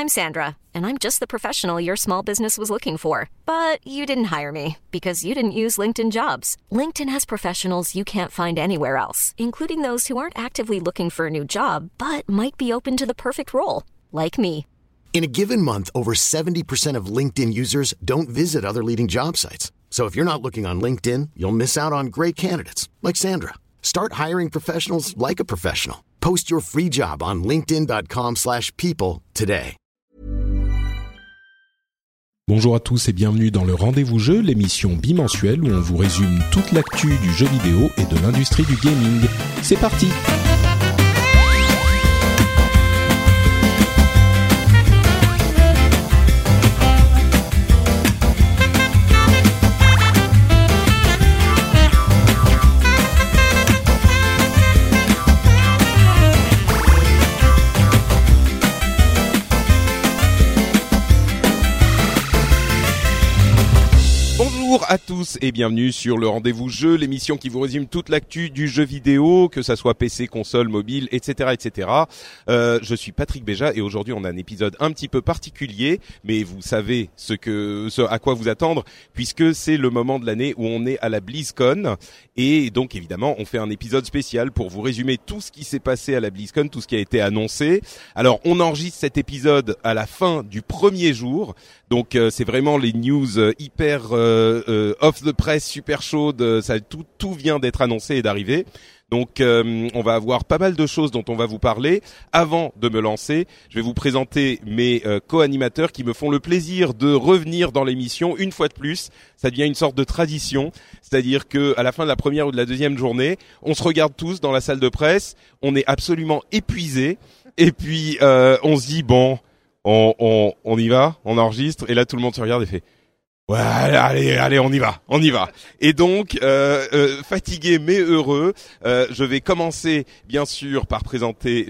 I'm Sandra, and I'm just the professional your small business was looking for. But you didn't hire me because you didn't use LinkedIn Jobs. LinkedIn has professionals you can't find anywhere else, including those who aren't actively looking for a new job, but might be open to the perfect role, like me. In a given month, over 70% of LinkedIn users don't visit other leading job sites. So if you're not looking on LinkedIn, you'll miss out on great candidates like Sandra. Start hiring professionals like a professional. Post your free job on linkedin.com/people today. Bonjour à tous et bienvenue dans le Rendez-vous Jeu, l'émission bimensuelle où on vous résume toute l'actu du jeu vidéo et de l'industrie du gaming. C'est parti! Bonjour à tous et bienvenue sur le Rendez-vous Jeu, l'émission qui vous résume toute l'actu du jeu vidéo, que ça soit PC, console, mobile, etc., etc. Je suis Patrick Béja et aujourd'hui on a un épisode un petit peu particulier, mais vous savez ce à quoi vous attendre, puisque c'est le moment de l'année où on est à la BlizzCon et donc évidemment on fait un épisode spécial pour vous résumer tout ce qui s'est passé à la BlizzCon, tout ce qui a été annoncé. Alors on enregistre cet épisode à la fin du premier jour, donc c'est vraiment les news hyper off the press, super chaude, ça tout vient d'être annoncé et d'arriver. Donc on va avoir pas mal de choses dont on va vous parler. Avant de me lancer, je vais vous présenter mes co-animateurs qui me font le plaisir de revenir dans l'émission une fois de plus. Ça devient une sorte de tradition, c'est-à-dire que à la fin de la première ou de la deuxième journée, on se regarde tous dans la salle de presse, on est absolument épuisés et puis on se dit bon, on y va, on enregistre et là tout le monde se regarde et fait ouais, allez, on y va. Et donc, fatigué mais heureux, je vais commencer bien sûr par présenter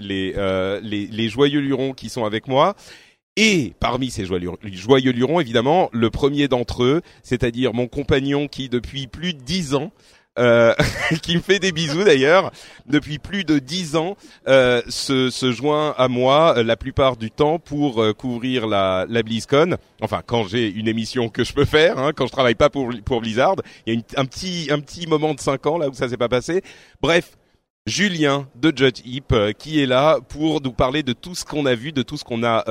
les joyeux lurons qui sont avec moi. Et parmi ces joyeux lurons, évidemment, le premier d'entre eux, c'est-à-dire mon compagnon qui depuis plus de 10 ans qui me fait des bisous d'ailleurs, depuis plus de 10 ans, se joint à moi la plupart du temps pour couvrir la BlizzCon. Enfin, quand j'ai une émission que je peux faire, hein, quand je travaille pas pour Blizzard. Il y a un petit moment de 5 ans là où ça s'est pas passé. Bref, Julien de Judge Heap qui est là pour nous parler de tout ce qu'on a vu, de tout ce qu'on a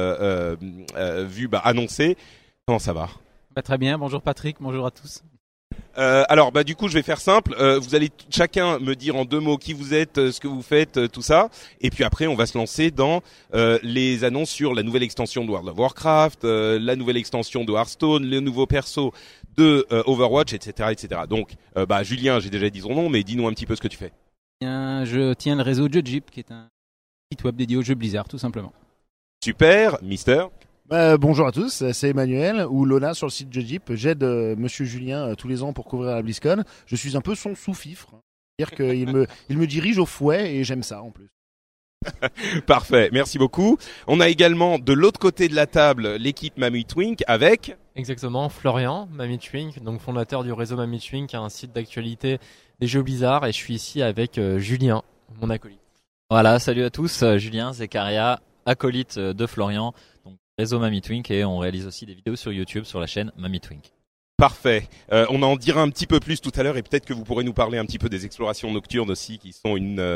vu annoncé. Comment ça va ? Très bien, bonjour Patrick, bonjour à tous. Alors du coup je vais faire simple, vous allez chacun me dire en 2 mots qui vous êtes, ce que vous faites, tout ça, et puis après on va se lancer dans les annonces sur la nouvelle extension de World of Warcraft, la nouvelle extension de Hearthstone, le nouveau perso de Overwatch, etc., etc. Donc Julien, j'ai déjà dit son nom, mais dis-nous un petit peu ce que tu fais. Je tiens le réseau Judge Heap, qui est un site web dédié aux jeux Blizzard, tout simplement. Super, Mister. Bonjour à tous, c'est Emmanuel ou Lona sur le site Judge Heap. J'aide Monsieur Julien tous les ans pour couvrir la BlizzCon. Je suis un peu son sous-fifre, c'est-à-dire qu'il me dirige au fouet et j'aime ça en plus. Parfait, merci beaucoup. On a également de l'autre côté de la table l'équipe Mamie Twink avec... Exactement, Florian, Mamie Twink, donc fondateur du réseau Mamie Twink, un site d'actualité des jeux Blizzard, et je suis ici avec Julien, mon acolyte. Voilà, salut à tous, Julien Zekaria, acolyte de Florian, donc réseau Mamie Twink, et on réalise aussi des vidéos sur YouTube sur la chaîne Mamie Twink. Parfait. On en dira un petit peu plus tout à l'heure et peut-être que vous pourrez nous parler un petit peu des explorations nocturnes aussi, qui sont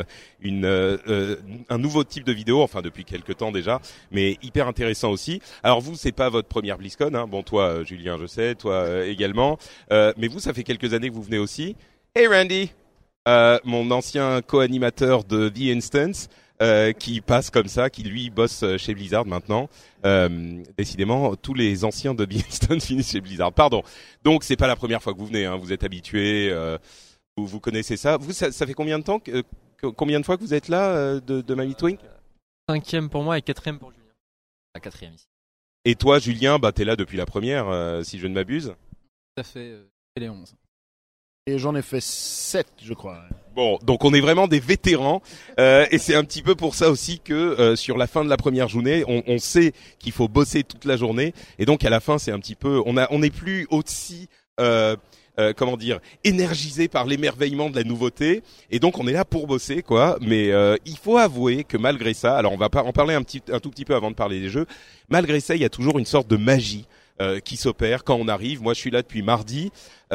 un nouveau type de vidéo, enfin depuis quelques temps déjà, mais hyper intéressant aussi. Alors vous, c'est pas votre première BlizzCon, hein. Bon, toi, Julien, je sais, toi également, mais vous, ça fait quelques années que vous venez aussi. Hey Randy, mon ancien co-animateur de The Instance. Qui passe comme ça, qui lui bosse chez Blizzard maintenant. Décidément, tous les anciens de The Instance finissent chez Blizzard. Pardon. Donc c'est pas la première fois que vous venez, hein. Vous êtes habitués, vous connaissez ça. Vous, ça fait combien de temps, combien de fois que vous êtes là de Mamie Twink ? 5e pour moi et 4e pour Julien. La 4e ici. Et toi, Julien, t'es là depuis la première, si je ne m'abuse. Ça fait les 11. Et j'en ai fait 7, je crois. Bon, donc on est vraiment des vétérans et c'est un petit peu pour ça aussi que sur la fin de la première journée, on sait qu'il faut bosser toute la journée et donc à la fin c'est un petit peu, on n'est plus aussi comment dire, énergisé par l'émerveillement de la nouveauté, et donc on est là pour bosser, quoi. Mais il faut avouer que malgré ça, alors on va en parler un tout petit peu avant de parler des jeux. Malgré ça, il y a toujours une sorte de magie qui s'opère quand on arrive. Moi, je suis là depuis mardi.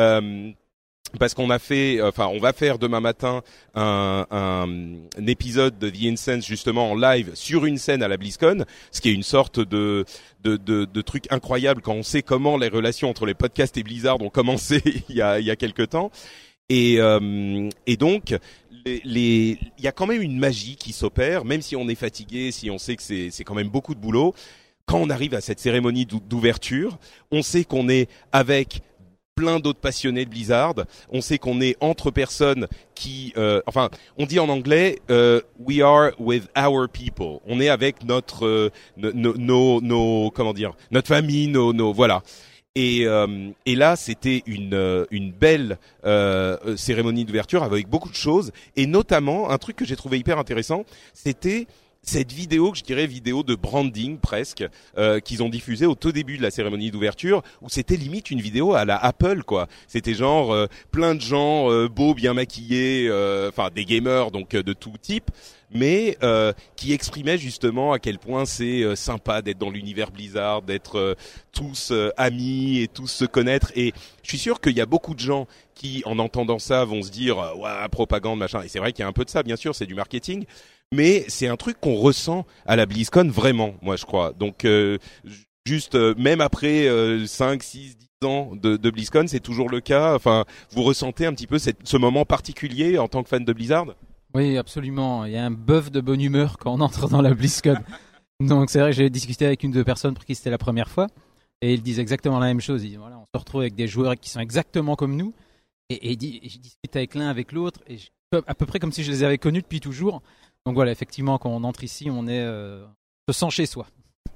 Parce qu'on a fait, on va faire demain matin un épisode de The Incense justement en live sur une scène à la BlizzCon, ce qui est une sorte de truc incroyable quand on sait comment les relations entre les podcasts et Blizzard ont commencé il y a quelque temps. Et donc il y a quand même une magie qui s'opère, même si on est fatigué, si on sait que c'est quand même beaucoup de boulot. Quand on arrive à cette cérémonie d'ouverture, on sait qu'on est avec plein d'autres passionnés de Blizzard. On sait qu'on est entre personnes qui, on dit en anglais, we are with our people. On est avec notre, comment dire, notre famille, nos, voilà. Et là, c'était une belle cérémonie d'ouverture avec beaucoup de choses, et notamment un truc que j'ai trouvé hyper intéressant, c'était cette vidéo, que je dirais vidéo de branding presque, qu'ils ont diffusée au tout début de la cérémonie d'ouverture, où c'était limite une vidéo à la Apple, quoi. C'était genre plein de gens beaux, bien maquillés, des gamers donc de tout type, mais qui exprimaient justement à quel point c'est sympa d'être dans l'univers Blizzard, d'être tous amis et tous se connaître. Et je suis sûr qu'il y a beaucoup de gens qui, en entendant ça, vont se dire ouais, propagande, machin. Et c'est vrai qu'il y a un peu de ça, bien sûr, c'est du marketing. Mais c'est un truc qu'on ressent à la BlizzCon vraiment, moi je crois. Donc juste même après 5, 6, 10 ans de BlizzCon, c'est toujours le cas. Enfin, vous ressentez un petit peu ce moment particulier en tant que fan de Blizzard ? Oui, absolument. Il y a un bœuf de bonne humeur quand on entre dans la BlizzCon. Donc c'est vrai que j'ai discuté avec une ou deux personnes pour qui c'était la première fois, et ils disent exactement la même chose. Ils disent voilà, on se retrouve avec des joueurs qui sont exactement comme nous, et je discute avec l'un avec l'autre, et à peu près comme si je les avais connus depuis toujours. Donc voilà, effectivement, quand on entre ici, on se sent chez soi.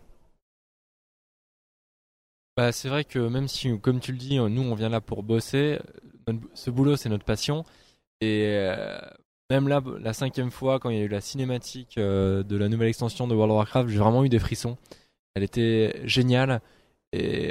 Bah, c'est vrai que même si, comme tu le dis, nous on vient là pour bosser, ce boulot c'est notre passion. Et même là, la 5e fois, quand il y a eu la cinématique de la nouvelle extension de World of Warcraft, j'ai vraiment eu des frissons. Elle était géniale. Et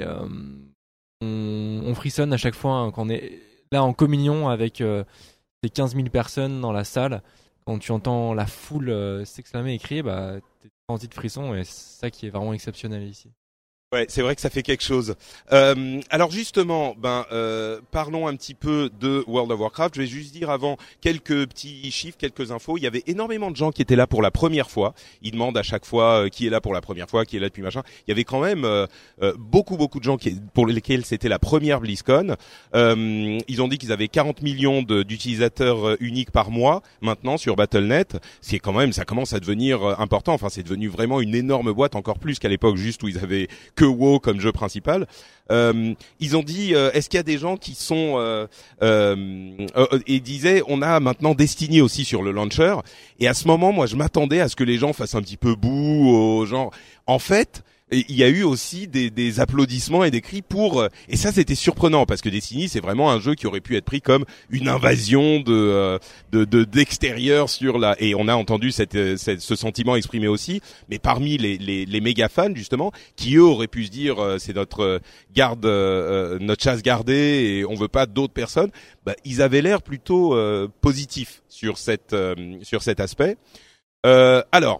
on frissonne à chaque fois hein, quand on est là en communion avec ces 15 000 personnes dans la salle. Quand tu entends la foule s'exclamer et crier, bah, t'es rempli de frissons, et c'est ça qui est vraiment exceptionnel ici. Ouais, c'est vrai que ça fait quelque chose. Alors justement, parlons un petit peu de World of Warcraft. Je vais juste dire avant quelques petits chiffres, quelques infos. Il y avait énormément de gens qui étaient là pour la première fois. Ils demandent à chaque fois qui est là pour la première fois, qui est là depuis machin. Il y avait quand même beaucoup de gens pour lesquels c'était la première BlizzCon. Ils ont dit qu'ils avaient 40 millions d'utilisateurs uniques par mois maintenant sur Battle.net. C'est quand même, ça commence à devenir important. Enfin, c'est devenu vraiment une énorme boîte, encore plus qu'à l'époque juste où ils avaient que WoW comme jeu principal. Ils ont dit est-ce qu'il y a des gens qui sont et disaient on a maintenant Destiny aussi sur le launcher, et à ce moment moi je m'attendais à ce que les gens fassent un petit peu bouh au genre. En fait il y a eu aussi des applaudissements et des cris pour, et ça c'était surprenant parce que Destiny c'est vraiment un jeu qui aurait pu être pris comme une invasion d'extérieur sur la, et on a entendu ce sentiment exprimé aussi, mais parmi les méga fans justement qui eux auraient pu se dire c'est notre garde, notre chasse gardée et on veut pas d'autres personnes, bah ils avaient l'air plutôt positifs sur cet aspect. Alors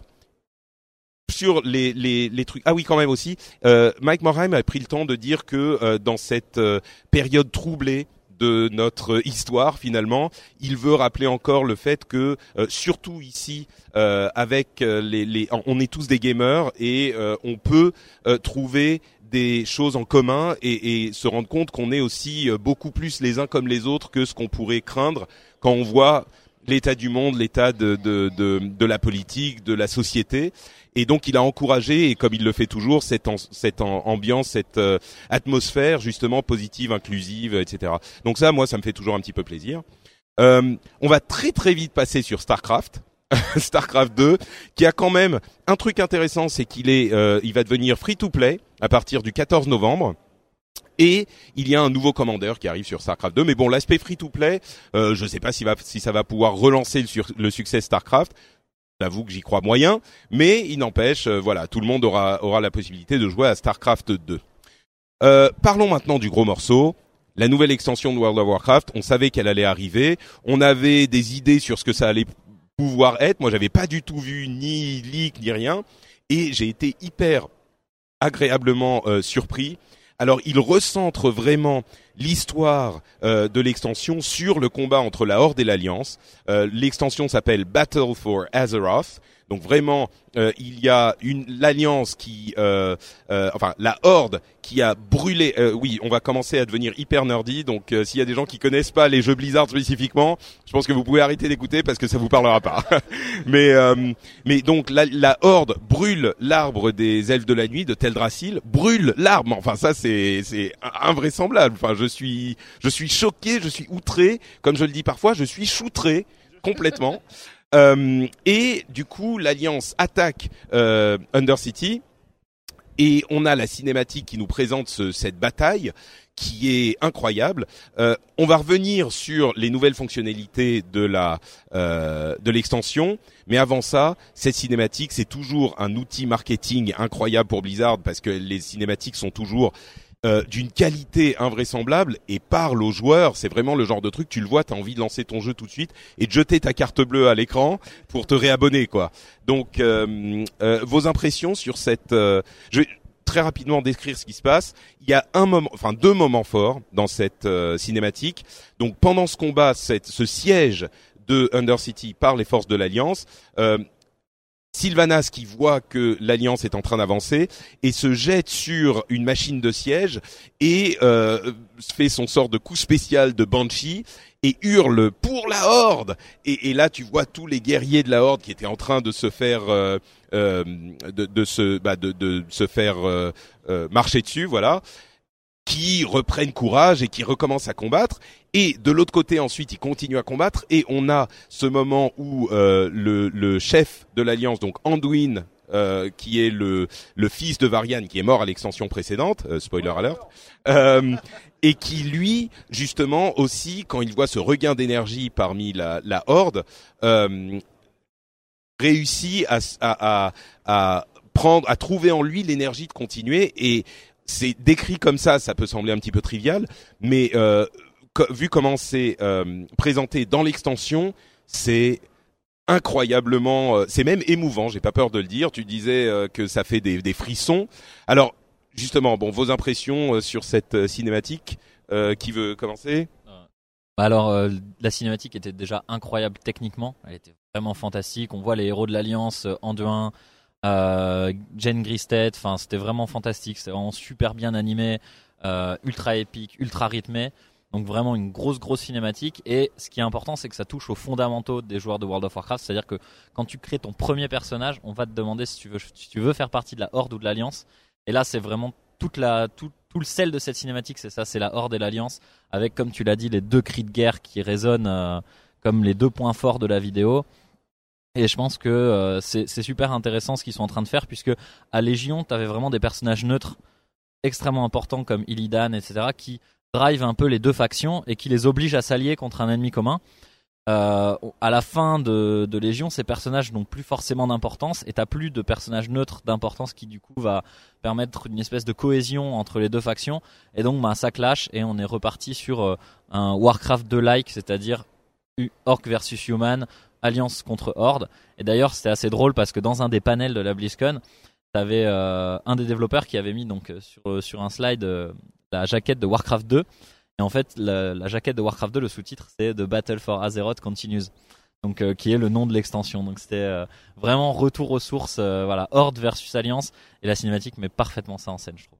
sur les trucs. Ah oui, quand même aussi. Mike Morhaime a pris le temps de dire que dans cette période troublée de notre histoire, finalement, il veut rappeler encore le fait que surtout ici, avec on est tous des gamers et on peut trouver des choses en commun et se rendre compte qu'on est aussi beaucoup plus les uns comme les autres que ce qu'on pourrait craindre quand on voit l'état du monde, l'état de la politique, de la société. Et donc il a encouragé, et comme il le fait toujours, cette ambiance, cette atmosphère justement positive, inclusive, etc. Donc ça, moi, ça me fait toujours un petit peu plaisir. On va très très vite passer sur StarCraft. StarCraft 2, qui a quand même un truc intéressant, c'est il va devenir free to play à partir du 14 novembre. Et il y a un nouveau commandeur qui arrive sur StarCraft 2, mais bon, l'aspect free-to-play, je sais pas si ça va pouvoir relancer le succès StarCraft. J'avoue que j'y crois moyen, mais il n'empêche, voilà, tout le monde aura la possibilité de jouer à StarCraft 2. Parlons maintenant du gros morceau, la nouvelle extension de World of Warcraft, on savait qu'elle allait arriver, on avait des idées sur ce que ça allait pouvoir être. Moi, j'avais pas du tout vu ni leak ni rien, et j'ai été hyper agréablement surpris. Alors, il recentre vraiment l'histoire de l'extension sur le combat entre la Horde et l'Alliance. L'extension s'appelle Battle for Azeroth. Donc vraiment, il y a l'Alliance qui, la Horde qui a brûlé. Oui, on va commencer à devenir hyper nerdy. Donc, s'il y a des gens qui connaissent pas les jeux Blizzard spécifiquement, je pense que vous pouvez arrêter d'écouter parce que ça vous parlera pas. mais donc la Horde brûle l'arbre des Elfes de la Nuit de Teldrassil, brûle l'arbre. Enfin, ça c'est invraisemblable. Enfin, je suis choqué, je suis outré, comme je le dis parfois, je suis choutré complètement. Et du coup, l'Alliance attaque Undercity et on a la cinématique qui nous présente cette bataille qui est incroyable. On va revenir sur les nouvelles fonctionnalités de l'extension, mais avant ça, cette cinématique, c'est toujours un outil marketing incroyable pour Blizzard parce que les cinématiques sont toujours d'une qualité invraisemblable et parle aux joueurs. C'est vraiment le genre de truc, tu le vois, t'as envie de lancer ton jeu tout de suite et de jeter ta carte bleue à l'écran pour te réabonner, quoi. Donc, vos impressions sur cette... je vais très rapidement décrire ce qui se passe. Il y a deux moments forts dans cette cinématique. Donc, pendant ce combat, ce siège de Undercity par les forces de l'Alliance... Sylvanas qui voit que l'Alliance est en train d'avancer et se jette sur une machine de siège et fait son sort de coup spécial de Banshee et hurle pour la Horde. Et là tu vois tous les guerriers de la Horde qui étaient en train de se faire se faire marcher dessus, voilà, qui reprennent courage et qui recommencent à combattre. Et de l'autre côté, ensuite, ils continuent à combattre. Et on a ce moment où le chef de l'Alliance, donc Anduin, qui est le fils de Varian, qui est mort à l'extension précédente, spoiler alert, et qui, lui, justement, aussi, quand il voit ce regain d'énergie parmi la Horde, réussit à trouver en lui l'énergie de continuer. Et c'est décrit comme ça peut sembler un petit peu trivial, mais vu comment c'est présenté dans l'extension, c'est incroyablement, c'est même émouvant, j'ai pas peur de le dire. Tu disais que ça fait des frissons. Alors justement, bon, vos impressions sur cette cinématique, qui veut commencer? Alors la cinématique était déjà incroyable techniquement, elle était vraiment fantastique. On voit les héros de l'Alliance, Anduin, Jane Gristed, enfin c'était vraiment fantastique, c'était vraiment super bien animé, ultra épique, ultra rythmé. Donc vraiment une grosse cinématique. Et ce qui est important, c'est que ça touche aux fondamentaux des joueurs de World of Warcraft. C'est-à-dire que quand tu crées ton premier personnage, on va te demander si tu veux faire partie de la Horde ou de l'Alliance. Et là, c'est vraiment tout le sel de cette cinématique, c'est ça, c'est la Horde et l'Alliance, avec, comme tu l'as dit, les deux cris de guerre qui résonnent comme les deux points forts de la vidéo. Et je pense que c'est super intéressant ce qu'ils sont en train de faire, puisque à Légion, t'avais vraiment des personnages neutres extrêmement importants comme Illidan, etc., qui drive un peu les deux factions et qui les oblige à s'allier contre un ennemi commun. À la fin de Légion, ces personnages n'ont plus forcément d'importance et t'as plus de personnages neutres d'importance qui du coup va permettre une espèce de cohésion entre les deux factions. Et donc ça clash et on est reparti sur un Warcraft 2-like, c'est-à-dire Orc versus Human, Alliance contre Horde. Et d'ailleurs c'était assez drôle parce que dans un des panels de la BlizzCon, t'avais un des développeurs qui avait mis donc sur un slide la jaquette de Warcraft 2. Et en fait, la jaquette de Warcraft 2, le sous-titre, c'est The Battle for Azeroth Continues. Donc, qui est le nom de l'extension. Donc, c'était vraiment retour aux sources. Voilà, Horde versus Alliance. Et la cinématique met parfaitement ça en scène, je trouve.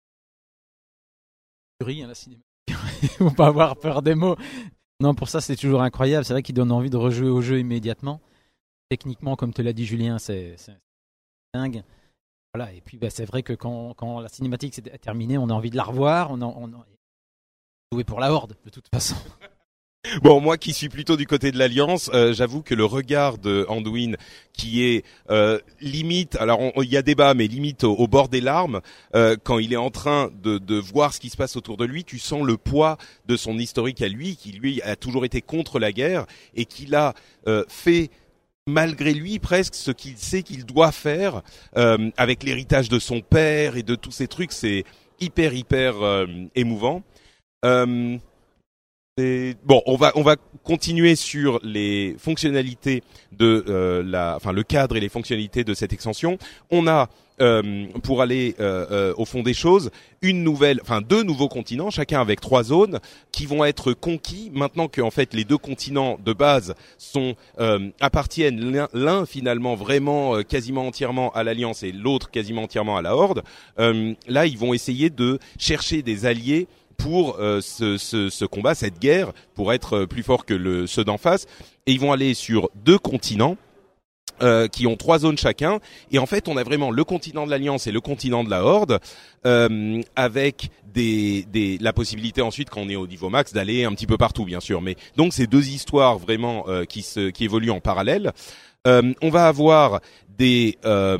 La cinématique. Faut pas avoir peur des mots. Non, pour ça, c'est toujours incroyable. C'est vrai qu'il donne envie de rejouer au jeu immédiatement. Techniquement, comme te l'a dit Julien, c'est dingue. Voilà. Et puis, c'est vrai que quand la cinématique s'est terminée, on a envie de la revoir. On jouer pour la Horde, de toute façon. Bon, moi qui suis plutôt du côté de l'Alliance, j'avoue que le regard de Anduin, qui est limite, alors il y a débat, mais limite au bord des larmes, quand il est en train de voir ce qui se passe autour de lui, tu sens le poids de son historique à lui, qui lui a toujours été contre la guerre, et qu'il a fait malgré lui presque ce qu'il sait qu'il doit faire, avec l'héritage de son père et de tous ces trucs. C'est hyper émouvant. Bon, on va continuer sur les fonctionnalités de le cadre et les fonctionnalités de cette extension. On a pour aller au fond des choses, deux nouveaux continents, chacun avec 3 zones qui vont être conquis maintenant que en fait les 2 continents de base appartiennent l'un finalement vraiment quasiment entièrement à l'Alliance et l'autre quasiment entièrement à la Horde. Là, ils vont essayer de chercher des alliés pour ce combat, cette guerre, pour être plus fort que ceux d'en face. Et ils vont aller sur 2 continents qui ont 3 zones chacun. Et en fait, on a vraiment le continent de l'Alliance et le continent de la Horde, avec la possibilité ensuite, quand on est au niveau max, d'aller un petit peu partout, bien sûr. Mais donc, c'est 2 histoires vraiment qui évoluent en parallèle. On va avoir des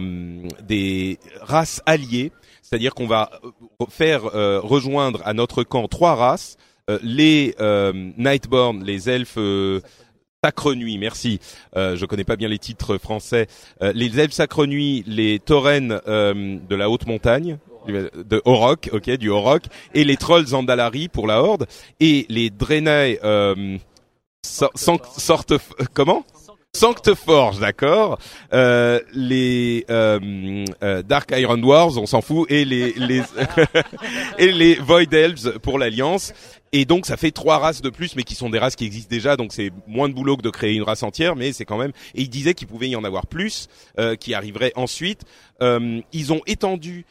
races alliées. C'est-à-dire qu'on va faire rejoindre à notre camp 3 races, les Nightborn, les elfes Sacre Nuit, merci. Je connais pas bien les titres français. Les elfes Sacre Nuit, les taurennes de la haute montagne, de Orok, du Orok, et les trolls Zandalari pour la Horde, et les Draenei comment? Sancteforge, d'accord. Les Dark Iron Dwarves, on s'en fout, et les et les Void Elves pour l'Alliance. Et donc ça fait 3 races de plus, mais qui sont des races qui existent déjà, donc c'est moins de boulot que de créer une race entière, mais c'est quand même. Et il disait qu'il pouvait y en avoir plus, qui arriveraient ensuite. Ils ont étendu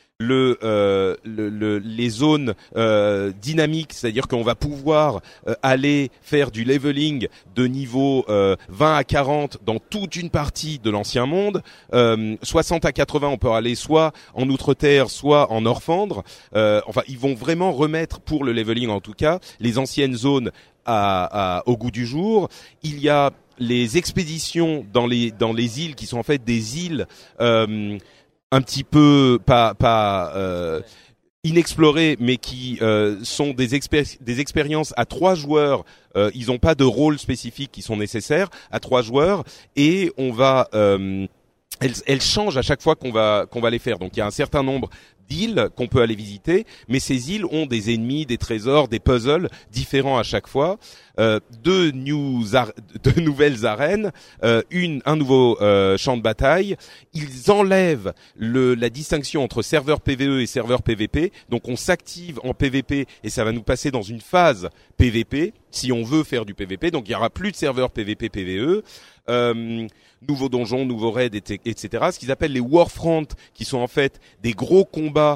les zones dynamiques, c'est-à-dire qu'on va pouvoir aller faire du leveling de niveau 20 à 40 dans toute une partie de l'ancien monde. 60 à 80, on peut aller soit en Outre-Terre, soit en Orphandre. Enfin, ils vont vraiment remettre, pour le leveling en tout cas, les anciennes zones au goût du jour. Il y a les expéditions dans les îles qui sont en fait des îles un petit peu pas inexplorées, mais qui sont des expériences à 3 joueurs. Ils n'ont pas de rôle spécifique qui sont nécessaires à 3 joueurs, et on va elles changent à chaque fois qu'on va les faire. Donc il y a un certain nombre d'îles qu'on peut aller visiter, mais ces îles ont des ennemis, des trésors, des puzzles différents à chaque fois. 2 nouvelles arènes, un nouveau champ de bataille. Ils enlèvent la distinction entre serveur PVE et serveur PVP. Donc on s'active en PVP et ça va nous passer dans une phase PVP si on veut faire du PVP. Donc il y aura plus de serveur PVP PVE. Nouveaux donjons, nouveaux raids, etc. Ce qu'ils appellent les Warfront, qui sont en fait des gros combats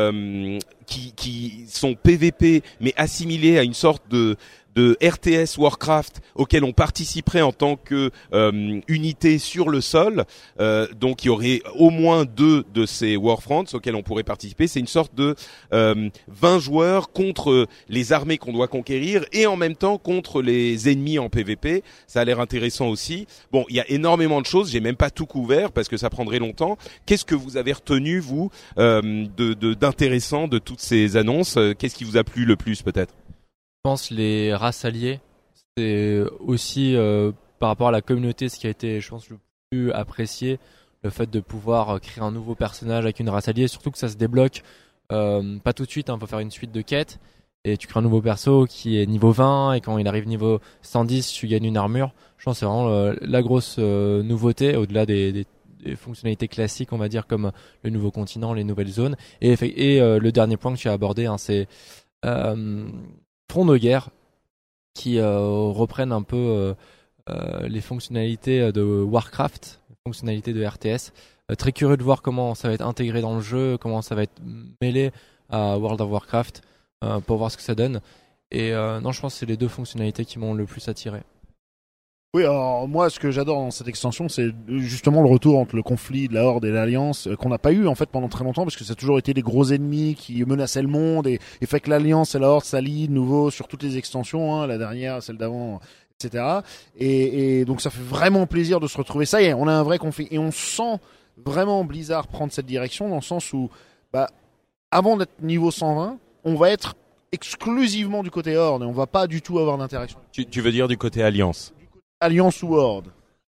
qui sont PVP, mais assimilés à une sorte de RTS Warcraft auquel on participerait en tant que unité sur le sol. Donc il y aurait au moins 2 de ces Warfronts auxquels on pourrait participer. C'est une sorte de 20 joueurs contre les armées qu'on doit conquérir et en même temps contre les ennemis en PVP. Ça a l'air intéressant aussi. Bon, il y a énormément de choses. J'ai même pas tout couvert parce que ça prendrait longtemps. Qu'est-ce que vous avez retenu, vous, d'intéressant de toutes ces annonces? Qu'est-ce qui vous a plu le plus, peut-être? Je pense les races alliées, c'est aussi par rapport à la communauté ce qui a été, je pense, le plus apprécié, le fait de pouvoir créer un nouveau personnage avec une race alliée, surtout que ça se débloque pas tout de suite, faut faire une suite de quêtes et tu crées un nouveau perso qui est niveau 20 et quand il arrive niveau 110 tu gagnes une armure. Je pense que c'est vraiment la grosse nouveauté au-delà des fonctionnalités classiques, on va dire, comme le nouveau continent, les nouvelles zones et le dernier point que tu as abordé, c'est Front de guerre qui reprennent un peu les fonctionnalités de Warcraft, les fonctionnalités de RTS. Très curieux de voir comment ça va être intégré dans le jeu, comment ça va être mêlé à World of Warcraft pour voir ce que ça donne. Et non, je pense que c'est les 2 fonctionnalités qui m'ont le plus attiré. Oui, alors moi, ce que j'adore dans cette extension, c'est justement le retour entre le conflit de la Horde et l'Alliance, qu'on n'a pas eu en fait pendant très longtemps, parce que ça a toujours été les gros ennemis qui menaçaient le monde, et fait que l'Alliance et la Horde s'allient de nouveau sur toutes les extensions, la dernière, celle d'avant, etc. Et donc ça fait vraiment plaisir de se retrouver. Ça y est, on a un vrai conflit, et on sent vraiment Blizzard prendre cette direction, dans le sens où, avant d'être niveau 120, on va être exclusivement du côté Horde, et on va pas du tout avoir d'interaction. Tu veux dire du côté Alliance? Alliance ou Horde?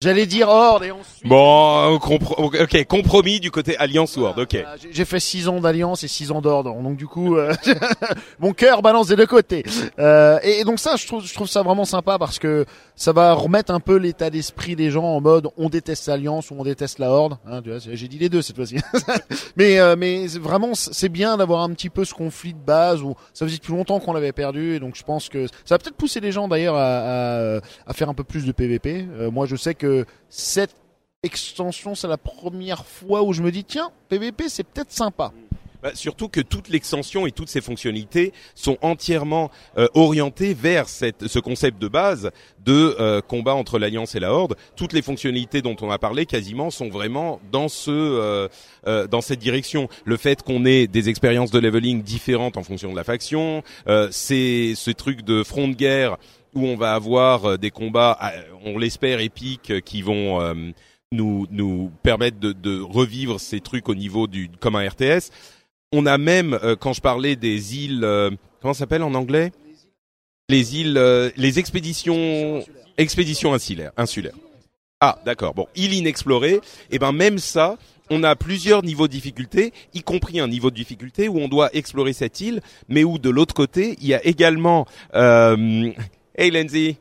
J'allais dire Horde et ensuite... Bon, ok, compromis du côté Alliance ou Horde, ok. Voilà, j'ai fait 6 ans d'Alliance et 6 ans d'Horde, donc du coup, mon cœur balance des deux côtés. Et donc ça, je trouve ça vraiment sympa parce que ça va remettre un peu l'état d'esprit des gens en mode on déteste l'Alliance ou on déteste la Horde. Hein, tu vois, j'ai dit les deux cette fois-ci. mais vraiment, c'est bien d'avoir un petit peu ce conflit de base où ça faisait depuis longtemps qu'on l'avait perdu et donc je pense que ça va peut-être pousser les gens d'ailleurs à faire un peu plus de PVP. Moi, je sais que cette extension, c'est la première fois où je me dis tiens, PVP, c'est peut-être sympa. Bah, surtout que toute l'extension et toutes ses fonctionnalités sont entièrement orientées vers ce concept de base de combat entre l'Alliance et la Horde. Toutes les fonctionnalités dont on a parlé quasiment sont vraiment dans dans cette direction. Le fait qu'on ait des expériences de leveling différentes en fonction de la faction, c'est ce truc de front de guerre où on va avoir des combats, on l'espère épiques, qui vont nous permettre de revivre ces trucs au niveau comme un RTS. On a même, quand je parlais des îles, comment ça s'appelle en anglais? Les îles, les expéditions insulaires. Ah, d'accord. Bon, îles inexplorées. Et ben même ça, on a plusieurs niveaux de difficulté, y compris un niveau de difficulté où on doit explorer cette île, mais où de l'autre côté, il y a également. Hey Lindsay,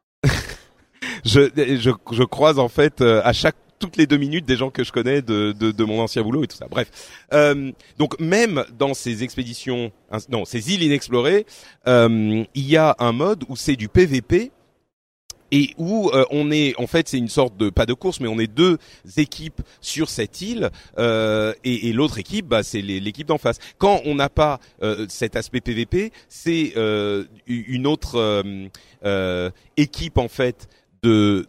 je croise en fait toutes les 2 minutes des gens que je connais de mon ancien boulot et tout ça. Bref, donc même dans ces ces îles inexplorées, il y a un mode où c'est du PVP et où on est, en fait, c'est une sorte de pas de course, mais on est 2 équipes sur cette île et l'autre équipe, bah c'est l'équipe d'en face. Quand on n'a pas cet aspect PVP, c'est une autre équipe en fait de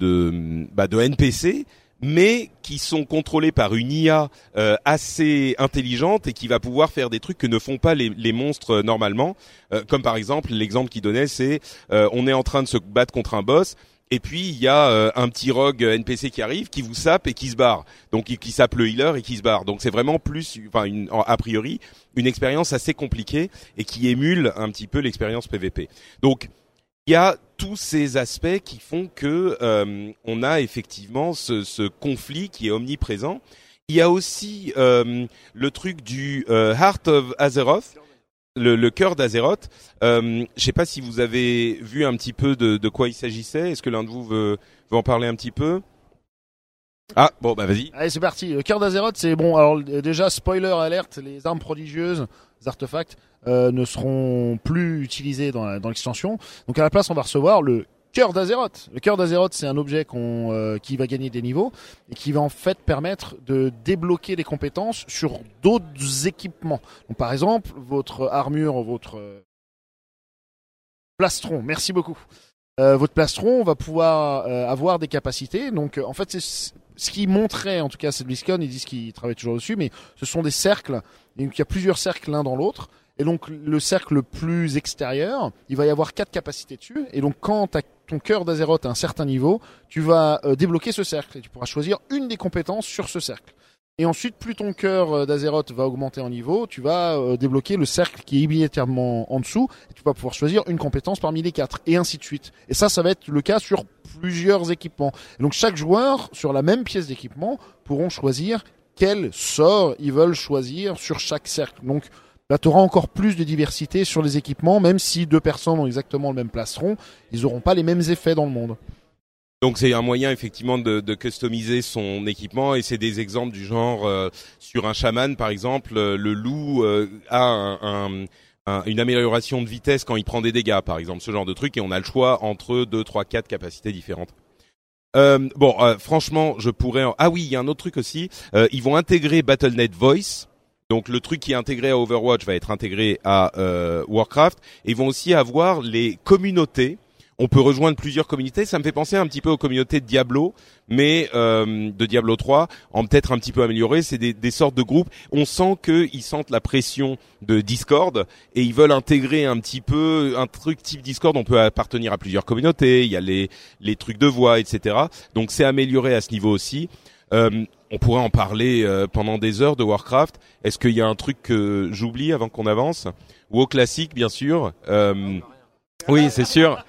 NPC, mais qui sont contrôlés par une IA assez intelligente et qui va pouvoir faire des trucs que ne font pas les monstres normalement. Comme par exemple, l'exemple qu'il donnait, c'est on est en train de se battre contre un boss, et puis il y a un petit rogue NPC qui arrive, qui vous sape et qui se barre. Donc qui sape le healer et qui se barre. Donc c'est vraiment a priori, une expérience assez compliquée et qui émule un petit peu l'expérience PVP. Donc il y a tous ces aspects qui font que on a effectivement ce conflit qui est omniprésent. Il y a aussi le truc du Heart of Azeroth, le cœur d'Azeroth. Je sais pas si vous avez vu un petit peu de quoi il s'agissait. Est-ce que l'un de vous veut en parler un petit peu? Ah bon, bah vas-y. Allez, c'est parti. Le cœur d'Azeroth, c'est bon. Alors déjà, spoiler alerte, les armes prodigieuses, les artefacts ne seront plus utilisés dans l'extension. Donc à la place, on va recevoir le cœur d'Azeroth. Le cœur d'Azeroth, c'est un objet qui va gagner des niveaux et qui va en fait permettre de débloquer des compétences sur d'autres équipements. Donc par exemple, votre armure, votre plastron. Merci beaucoup. Votre plastron va pouvoir avoir des capacités. Donc en fait, c'est ce qui montrait, en tout cas, c'est BlizzCon, ils disent qu'ils travaillent toujours dessus, mais ce sont des cercles. Et donc il y a plusieurs cercles l'un dans l'autre. Et donc le cercle le plus extérieur, il va y avoir 4 capacités dessus. Et donc quand ton cœur d'Azeroth à un certain niveau, tu vas débloquer ce cercle et tu pourras choisir une des compétences sur ce cercle. Et ensuite, plus ton cœur d'Azeroth va augmenter en niveau, tu vas débloquer le cercle qui est immédiatement en dessous, et tu vas pouvoir choisir une compétence parmi les 4, et ainsi de suite. Et ça va être le cas sur plusieurs équipements. Et donc chaque joueur, sur la même pièce d'équipement, pourront choisir quel sort ils veulent choisir sur chaque cercle. Donc là, tu auras encore plus de diversité sur les équipements, même si 2 personnes ont exactement le même plastron, ils n'auront pas les mêmes effets dans le monde. Donc c'est un moyen effectivement de customiser son équipement, et c'est des exemples du genre sur un chaman par exemple, le loup a une amélioration de vitesse quand il prend des dégâts par exemple, ce genre de truc, et on a le choix entre 2, 3, 4 capacités différentes. Franchement, je pourrais... Ah oui, il y a un autre truc aussi, ils vont intégrer Battle.net Voice. Donc le truc qui est intégré à Overwatch va être intégré à Warcraft, et ils vont aussi avoir les communautés. On peut rejoindre plusieurs communautés. Ça me fait penser un petit peu aux communautés de Diablo, mais de Diablo 3, en peut-être un petit peu amélioré. C'est des sortes de groupes. On sent qu'ils sentent la pression de Discord et ils veulent intégrer un petit peu un truc type Discord. On peut appartenir à plusieurs communautés. Il y a les trucs de voix, etc. Donc c'est amélioré à ce niveau aussi. On pourrait en parler pendant des heures de Warcraft. Est-ce qu'il y a un truc que j'oublie avant qu'on avance? WoW classique, bien sûr. Oui, c'est sûr.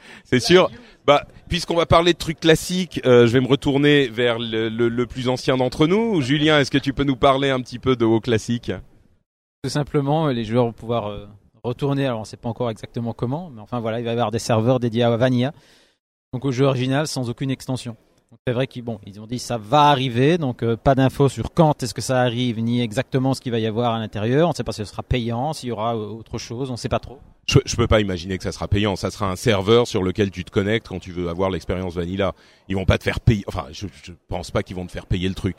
Bah, puisqu'on va parler de trucs classiques, je vais me retourner vers le plus ancien d'entre nous. Julien, est-ce que tu peux nous parler un petit peu de WoW classique? Tout simplement, les joueurs vont pouvoir retourner, alors on ne sait pas encore exactement comment, mais enfin voilà, il va y avoir des serveurs dédiés à Vanilla, donc au jeu original sans aucune extension. Donc c'est vrai qu'ils ont dit ça va arriver, donc pas d'infos sur quand est-ce que ça arrive, ni exactement ce qu'il va y avoir à l'intérieur. On ne sait pas si ce sera payant, s'il y aura autre chose, on ne sait pas trop. Je peux pas imaginer que ça sera payant. Ça sera un serveur sur lequel tu te connectes quand tu veux avoir l'expérience Vanilla. Ils vont pas te faire payer. Enfin, je pense pas qu'ils vont te faire payer le truc.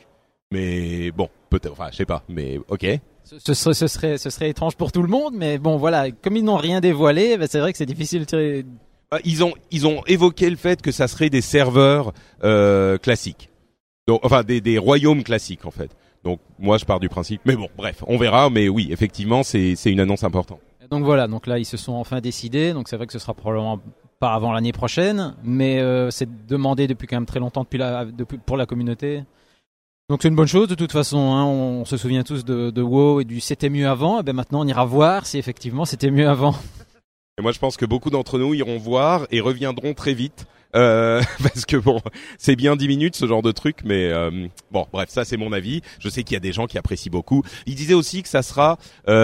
Mais bon, peut-être. Enfin, je sais pas. Mais ok. Ce serait étrange pour tout le monde, mais bon voilà, comme ils n'ont rien dévoilé, c'est vrai que c'est difficile de tirer. Ils ont évoqué le fait que ça serait des serveurs classiques. Donc, enfin des royaumes classiques en fait. Donc moi je pars du principe. Mais bon, bref, on verra. Mais oui, effectivement, c'est une annonce importante. Donc voilà, donc là ils se sont enfin décidés. Donc c'est vrai que ce sera probablement pas avant l'année prochaine, mais c'est demandé depuis quand même très longtemps pour la communauté. Donc c'est une bonne chose de toute façon, hein. On se souvient tous de WoW et du c'était mieux avant. Et ben maintenant on ira voir si effectivement c'était mieux avant. Et moi je pense que beaucoup d'entre nous iront voir et reviendront très vite. Parce que bon, c'est bien 10 minutes ce genre de truc, mais bon, bref, ça c'est mon avis. Je sais qu'il y a des gens qui apprécient beaucoup. Il disait aussi que ça sera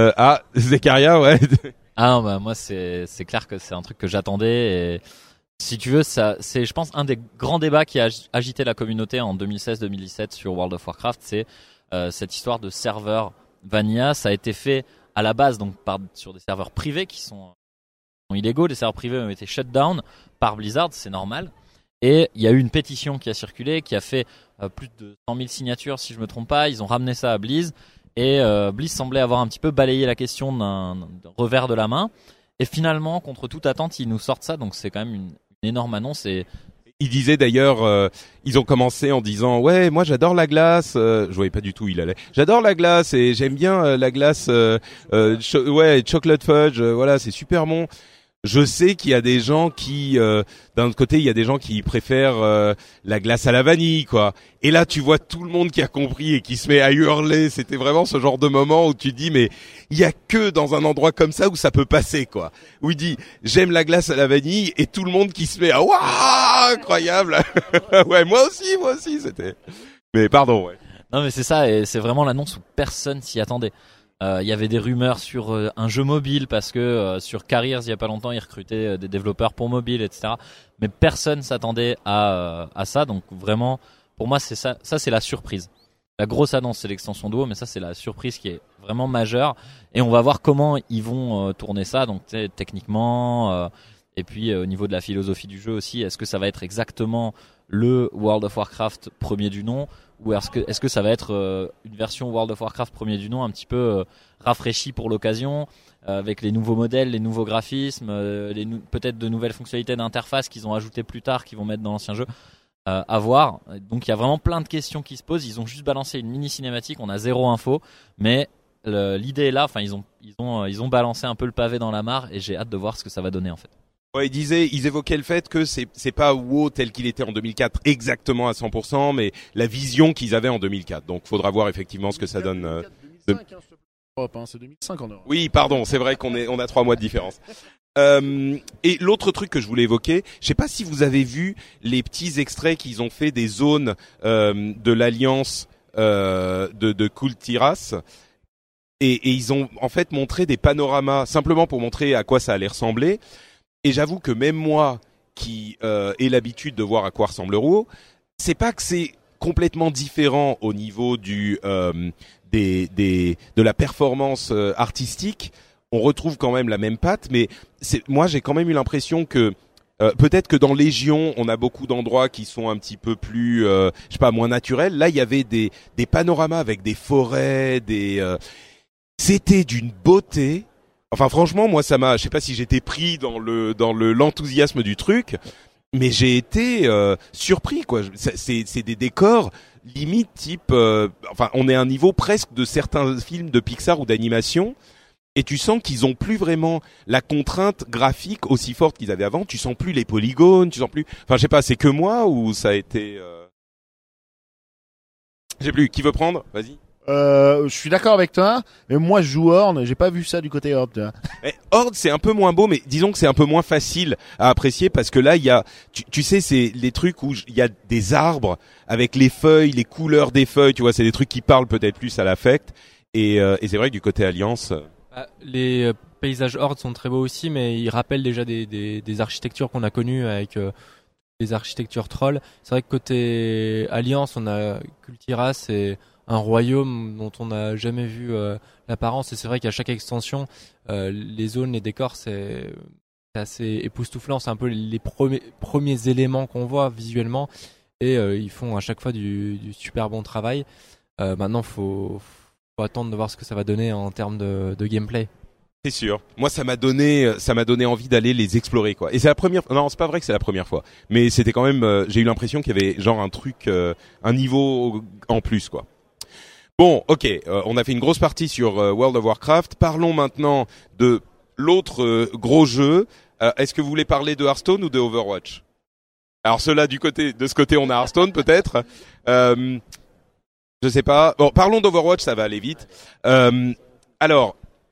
à Zekaria, ouais. Ah non, bah moi c'est clair que c'est un truc que j'attendais. Et si tu veux, ça c'est je pense un des grands débats qui a agité la communauté en 2016-2017 sur World of Warcraft, c'est cette histoire de serveur Vanilla. Ça a été fait à la base donc sur des serveurs privés qui sont illégaux. Les serveurs privés ont été shut down par Blizzard, c'est normal. Et il y a eu une pétition qui a circulé, qui a fait plus de 100 000 signatures, si je me trompe pas. Ils ont ramené ça à Blizz. Et Blizz semblait avoir un petit peu balayé la question d'un revers de la main. Et finalement, contre toute attente, ils nous sortent ça. Donc c'est quand même une énorme annonce. Et il disait d'ailleurs, ils ont commencé en disant ouais, moi j'adore la glace. Je voyais pas du tout où il allait. J'adore la glace et j'aime bien la glace. Chocolate fudge. Voilà, c'est super bon. Je sais qu'il y a des gens qui, d'un autre côté, il y a des gens qui préfèrent la glace à la vanille, quoi. Et là, tu vois tout le monde qui a compris et qui se met à hurler. C'était vraiment ce genre de moment où tu dis, mais il y a que dans un endroit comme ça où ça peut passer, quoi. Où il dit, j'aime la glace à la vanille, et tout le monde qui se met à, waouh, incroyable. Ouais, moi aussi, c'était. Mais pardon, ouais. Non, mais c'est ça, et c'est vraiment l'annonce où personne s'y attendait. Il y avait des rumeurs sur un jeu mobile parce que sur Careers il y a pas longtemps ils recrutaient des développeurs pour mobile, etc. Mais personne s'attendait à ça. Donc vraiment pour moi c'est ça c'est la surprise. La grosse annonce c'est l'extension de WoW, mais ça c'est la surprise qui est vraiment majeure. Et on va voir comment ils vont tourner ça. Donc techniquement et puis au niveau de la philosophie du jeu aussi, est-ce que ça va être exactement le World of Warcraft premier du nom, ou est-ce que ça va être une version World of Warcraft premier du nom un petit peu rafraîchie pour l'occasion, avec les nouveaux modèles, les nouveaux graphismes, peut-être de nouvelles fonctionnalités d'interface qu'ils ont ajoutées plus tard, qu'ils vont mettre dans l'ancien jeu, à voir. Donc il y a vraiment plein de questions qui se posent. Ils ont juste balancé une mini cinématique, on a zéro info, mais l'idée est là. Enfin ils ont balancé un peu le pavé dans la mare, et j'ai hâte de voir ce que ça va donner en fait. Ouais, ils évoquaient le fait que c'est pas WoW tel qu'il était en 2004 exactement à 100%, mais la vision qu'ils avaient en 2004. Donc, faudra voir effectivement ce que ça donne. 2005, c'est 2005 en Europe. Oui, pardon, c'est vrai on a 3 mois de différence. Et l'autre truc que je voulais évoquer, je sais pas si vous avez vu les petits extraits qu'ils ont fait des zones de l'alliance de Kultiras. Et ils ont en fait montré des panoramas simplement pour montrer à quoi ça allait ressembler. Et j'avoue que même moi, qui ai l'habitude de voir à quoi ressemble le WoW, c'est pas que c'est complètement différent au niveau de la performance artistique. On retrouve quand même la même patte, mais moi j'ai quand même eu l'impression que peut-être que dans Légion, on a beaucoup d'endroits qui sont un petit peu plus, je sais pas, moins naturels. Là, il y avait des panoramas avec des forêts, c'était d'une beauté. Enfin, franchement, moi, je sais pas si j'étais pris dans l'enthousiasme du truc, mais j'ai été surpris, quoi. C'est des décors limite type, enfin, on est à un niveau presque de certains films de Pixar ou d'animation, et tu sens qu'ils ont plus vraiment la contrainte graphique aussi forte qu'ils avaient avant. Tu sens plus les polygones, tu sens plus. Enfin, je sais pas, c'est que moi ou ça a été. Je sais plus. Qui veut prendre ? Vas-y. Je suis d'accord avec toi, mais moi je joue Horde, j'ai pas vu ça du côté Horde. Tu vois. Horde, c'est un peu moins beau, mais disons que c'est un peu moins facile à apprécier parce que là, il y a, tu sais, c'est les trucs où il y a des arbres avec les feuilles, les couleurs des feuilles, tu vois, c'est des trucs qui parlent peut-être plus à l'affect. Et c'est vrai que du côté Alliance, Les paysages Horde sont très beaux aussi, mais ils rappellent déjà des architectures qu'on a connues avec des architectures trolls. C'est vrai que côté Alliance, on a Kultira, c'est un royaume dont on n'a jamais vu l'apparence, et c'est vrai qu'à chaque extension, les zones, les décors, c'est assez époustouflant. C'est un peu les premiers éléments qu'on voit visuellement, et ils font à chaque fois du super bon travail. Maintenant, faut attendre de voir ce que ça va donner en termes de gameplay. c'est sûr. Moi, ça m'a donné envie d'aller les explorer, quoi. Et c'est la première. Non, c'est pas vrai que c'est la première fois, mais c'était quand même. J'ai eu l'impression qu'il y avait genre un truc, un niveau en plus, quoi. Bon, ok, on a fait une grosse partie sur World of Warcraft. Parlons maintenant de l'autre gros jeu. Est-ce que vous voulez parler de Hearthstone ou de Overwatch? Alors ceux-là de ce côté, on a Hearthstone peut-être. Je sais pas. Bon, parlons d'Overwatch, ça va aller vite. Alors,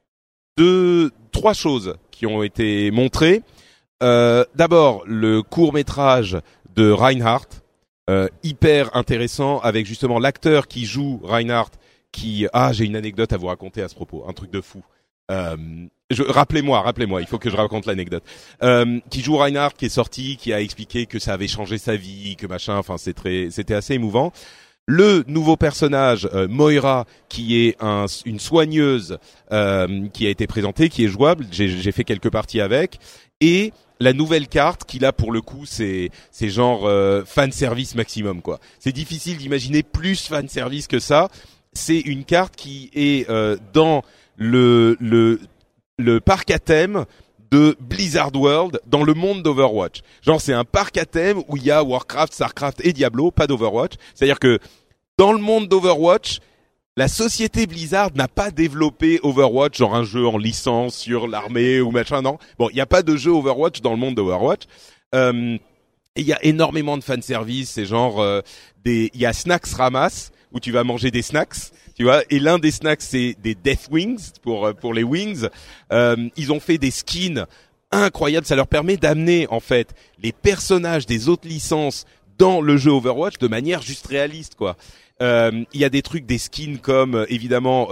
trois choses qui ont été montrées. D'abord, le court-métrage de Reinhardt. Hyper intéressant avec justement l'acteur qui joue Reinhardt j'ai une anecdote à vous raconter à ce propos, un truc de fou. Rappelez-moi, il faut que je raconte l'anecdote. Qui joue Reinhardt, qui est sorti, qui a expliqué que ça avait changé sa vie, que machin, enfin c'était assez émouvant. Le nouveau personnage Moira, qui est une soigneuse qui a été présentée, qui est jouable, j'ai fait quelques parties avec, et la nouvelle carte qui là pour le coup c'est genre fan service maximum, quoi. C'est difficile d'imaginer plus fan service que ça. C'est une carte qui est dans le parc à thème de Blizzard World dans le monde d'Overwatch. Genre c'est un parc à thème où il y a Warcraft, Starcraft et Diablo, pas d'Overwatch. C'est-à-dire que dans le monde d'Overwatch, la société Blizzard n'a pas développé Overwatch, genre un jeu en licence sur l'armée ou machin, non. Bon, il n'y a pas de jeu Overwatch dans le monde d'Overwatch. Et il y a énormément de fanservice, c'est genre il y a Snacks Ramasse où tu vas manger des snacks, tu vois, et l'un des snacks c'est des Death Wings pour les wings. Ils ont fait des skins incroyables, ça leur permet d'amener en fait les personnages des autres licences dans le jeu Overwatch de manière juste réaliste, quoi. Il y a des trucs, des skins comme évidemment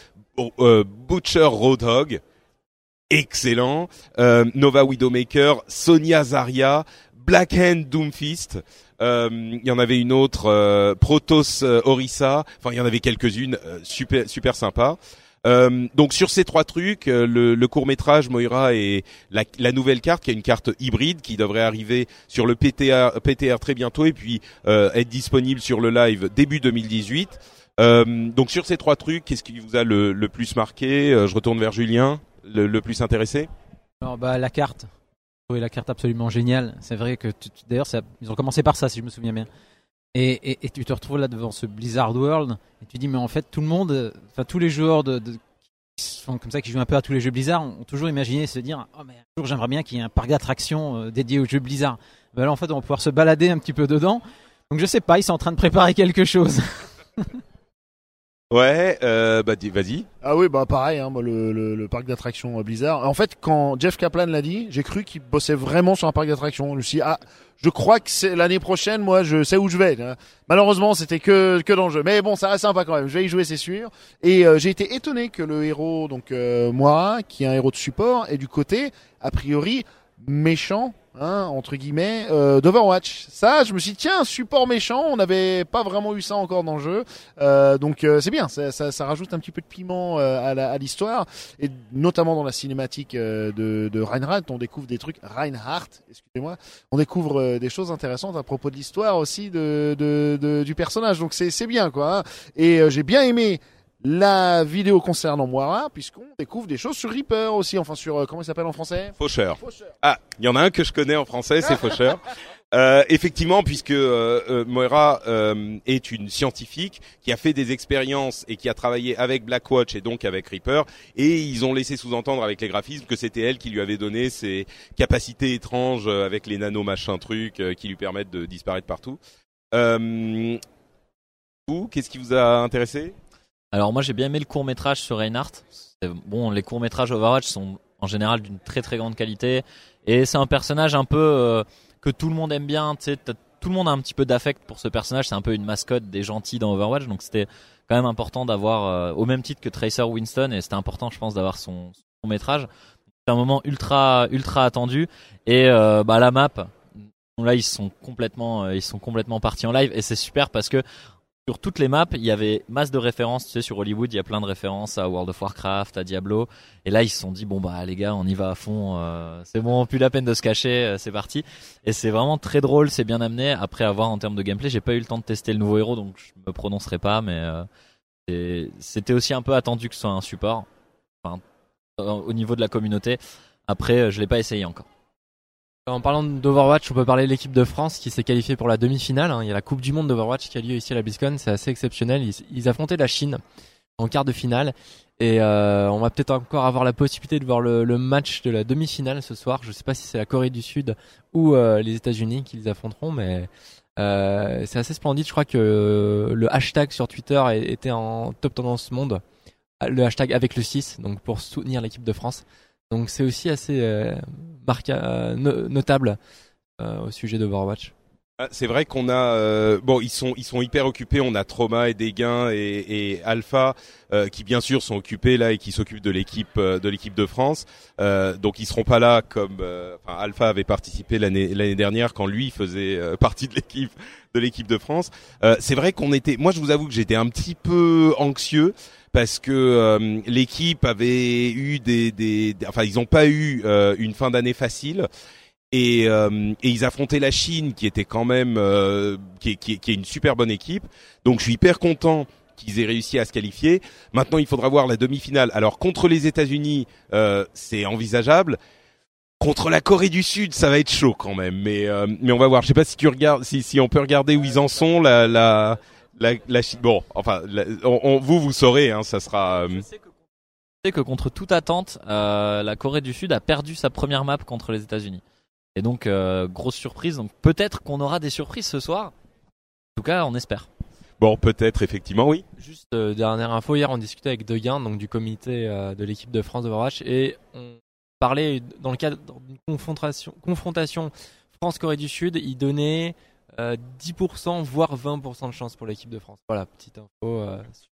Butcher Roadhog, excellent, Nova Widowmaker, Sonya Zarya, Black Hand Doomfist. Il y en avait une autre, Protoss Orisa. Enfin, il y en avait quelques-unes super sympa. Donc sur ces trois trucs, le court-métrage Moira et la nouvelle carte qui est une carte hybride qui devrait arriver sur le PTR très bientôt et puis être disponible sur le live début 2018. Donc sur ces trois trucs, qu'est-ce qui vous a le plus marqué? Je retourne vers Julien, le plus intéressé. Alors la carte. J'ai trouvé la carte absolument géniale. C'est vrai que d'ailleurs ils ont commencé par ça si je me souviens bien. Et tu te retrouves là devant ce Blizzard World et tu dis mais en fait tout le monde, enfin tous les joueurs qui sont comme ça, qui jouent un peu à tous les jeux Blizzard, ont toujours imaginé se dire oh mais un jour j'aimerais bien qu'il y ait un parc d'attractions dédié aux jeux Blizzard. Ben là en fait on va pouvoir se balader un petit peu dedans. Donc je sais pas, ils sont en train de préparer quelque chose. Ouais, vas-y. Ah oui, bah pareil, hein, moi le parc d'attractions Blizzard. En fait, quand Jeff Kaplan l'a dit, j'ai cru qu'il bossait vraiment sur un parc d'attractions. Je me suis dit, je crois que c'est l'année prochaine, moi je sais où je vais. Malheureusement, c'était que dans le jeu. Mais bon, ça reste sympa quand même. Je vais y jouer, c'est sûr. Et j'ai été étonné que le héros, donc moi, qui est un héros de support, est du côté, a priori, méchant. Entre guillemets, d'Overwatch. Ça, je me suis dit, tiens, support méchant, on n'avait pas vraiment eu ça encore dans le jeu. Donc c'est bien, ça rajoute un petit peu de piment à l'histoire. Et notamment dans la cinématique de Reinhardt, on découvre des trucs, excusez-moi, on découvre des choses intéressantes à propos de l'histoire aussi du personnage. Donc c'est bien, quoi. Et j'ai bien aimé la vidéo concernant Moira, puisqu'on découvre des choses sur Reaper aussi, enfin sur, comment il s'appelle en français? Faucheur. Ah, il y en a un que je connais en français, c'est Faucheur. Effectivement, puisque Moira est une scientifique qui a fait des expériences et qui a travaillé avec Blackwatch et donc avec Reaper, et ils ont laissé sous-entendre avec les graphismes que c'était elle qui lui avait donné ces capacités étranges avec les nanomachins trucs qui lui permettent de disparaître partout. Vous, qu'est-ce qui vous a intéressé? Alors moi j'ai bien aimé le court-métrage sur Reinhardt. Bon, les courts-métrages Overwatch sont en général d'une très très grande qualité et c'est un personnage un peu que tout le monde aime bien, tu sais, tout le monde a un petit peu d'affect pour ce personnage, c'est un peu une mascotte des gentils dans Overwatch, donc c'était quand même important d'avoir au même titre que Tracer Winston, et c'était important je pense d'avoir son court-métrage. C'est un moment ultra attendu et la map, là ils sont complètement partis en live et c'est super parce que sur toutes les maps, il y avait masse de références, tu sais, sur Hollywood, il y a plein de références à World of Warcraft, à Diablo. Et là, ils se sont dit, bon, bah, les gars, on y va à fond, c'est bon, plus la peine de se cacher, c'est parti. Et c'est vraiment très drôle, c'est bien amené. Après avoir, en termes de gameplay, j'ai pas eu le temps de tester le nouveau héros, donc je me prononcerai pas, mais, c'était aussi un peu attendu que ce soit un support. Enfin, au niveau de la communauté. Après, je l'ai pas essayé encore. En parlant d'Overwatch, on peut parler de l'équipe de France qui s'est qualifiée pour la demi-finale. Il y a la Coupe du Monde d'Overwatch qui a lieu ici à la BlizzCon, c'est assez exceptionnel. Ils affrontaient la Chine en quart de finale et on va peut-être encore avoir la possibilité de voir le match de la demi-finale ce soir. Je sais pas si c'est la Corée du Sud ou les États-Unis qui les affronteront, mais c'est assez splendide. Je crois que le hashtag sur Twitter était en top tendance monde, le hashtag avec le 6, donc pour soutenir l'équipe de France. Donc c'est aussi assez notable au sujet d'Overwatch. C'est vrai qu'on a ils sont hyper occupés. On a Trauma et Dégain et Alpha qui bien sûr sont occupés là et qui s'occupent de l'équipe de France. Donc ils seront pas là comme Alpha avait participé l'année dernière quand lui faisait partie de l'équipe de France. C'est vrai moi je vous avoue que j'étais un petit peu anxieux parce que l'équipe avait eu ils ont pas eu une fin d'année facile. Et ils affrontaient la Chine qui était quand même qui est une super bonne équipe. Donc je suis hyper content qu'ils aient réussi à se qualifier. Maintenant, il faudra voir la demi-finale. Alors contre les États-Unis, c'est envisageable. Contre la Corée du Sud, ça va être chaud quand même. Mais on va voir. Je sais pas si tu regardes, si on peut regarder où ils en sont. La Chine. Bon, enfin, vous saurez. Hein, ça sera. Je sais que contre toute attente, la Corée du Sud a perdu sa première map contre les États-Unis. Et donc, grosse surprise. Donc, peut-être qu'on aura des surprises ce soir. En tout cas, on espère. Bon, peut-être, effectivement, oui. Juste, dernière info. Hier, on discutait avec Degain, donc du comité de l'équipe de France d'Overwatch. Et on parlait, dans le cadre d'une confrontation France-Corée du Sud, il donnait 10%, voire 20% de chance pour l'équipe de France. Voilà, petite info.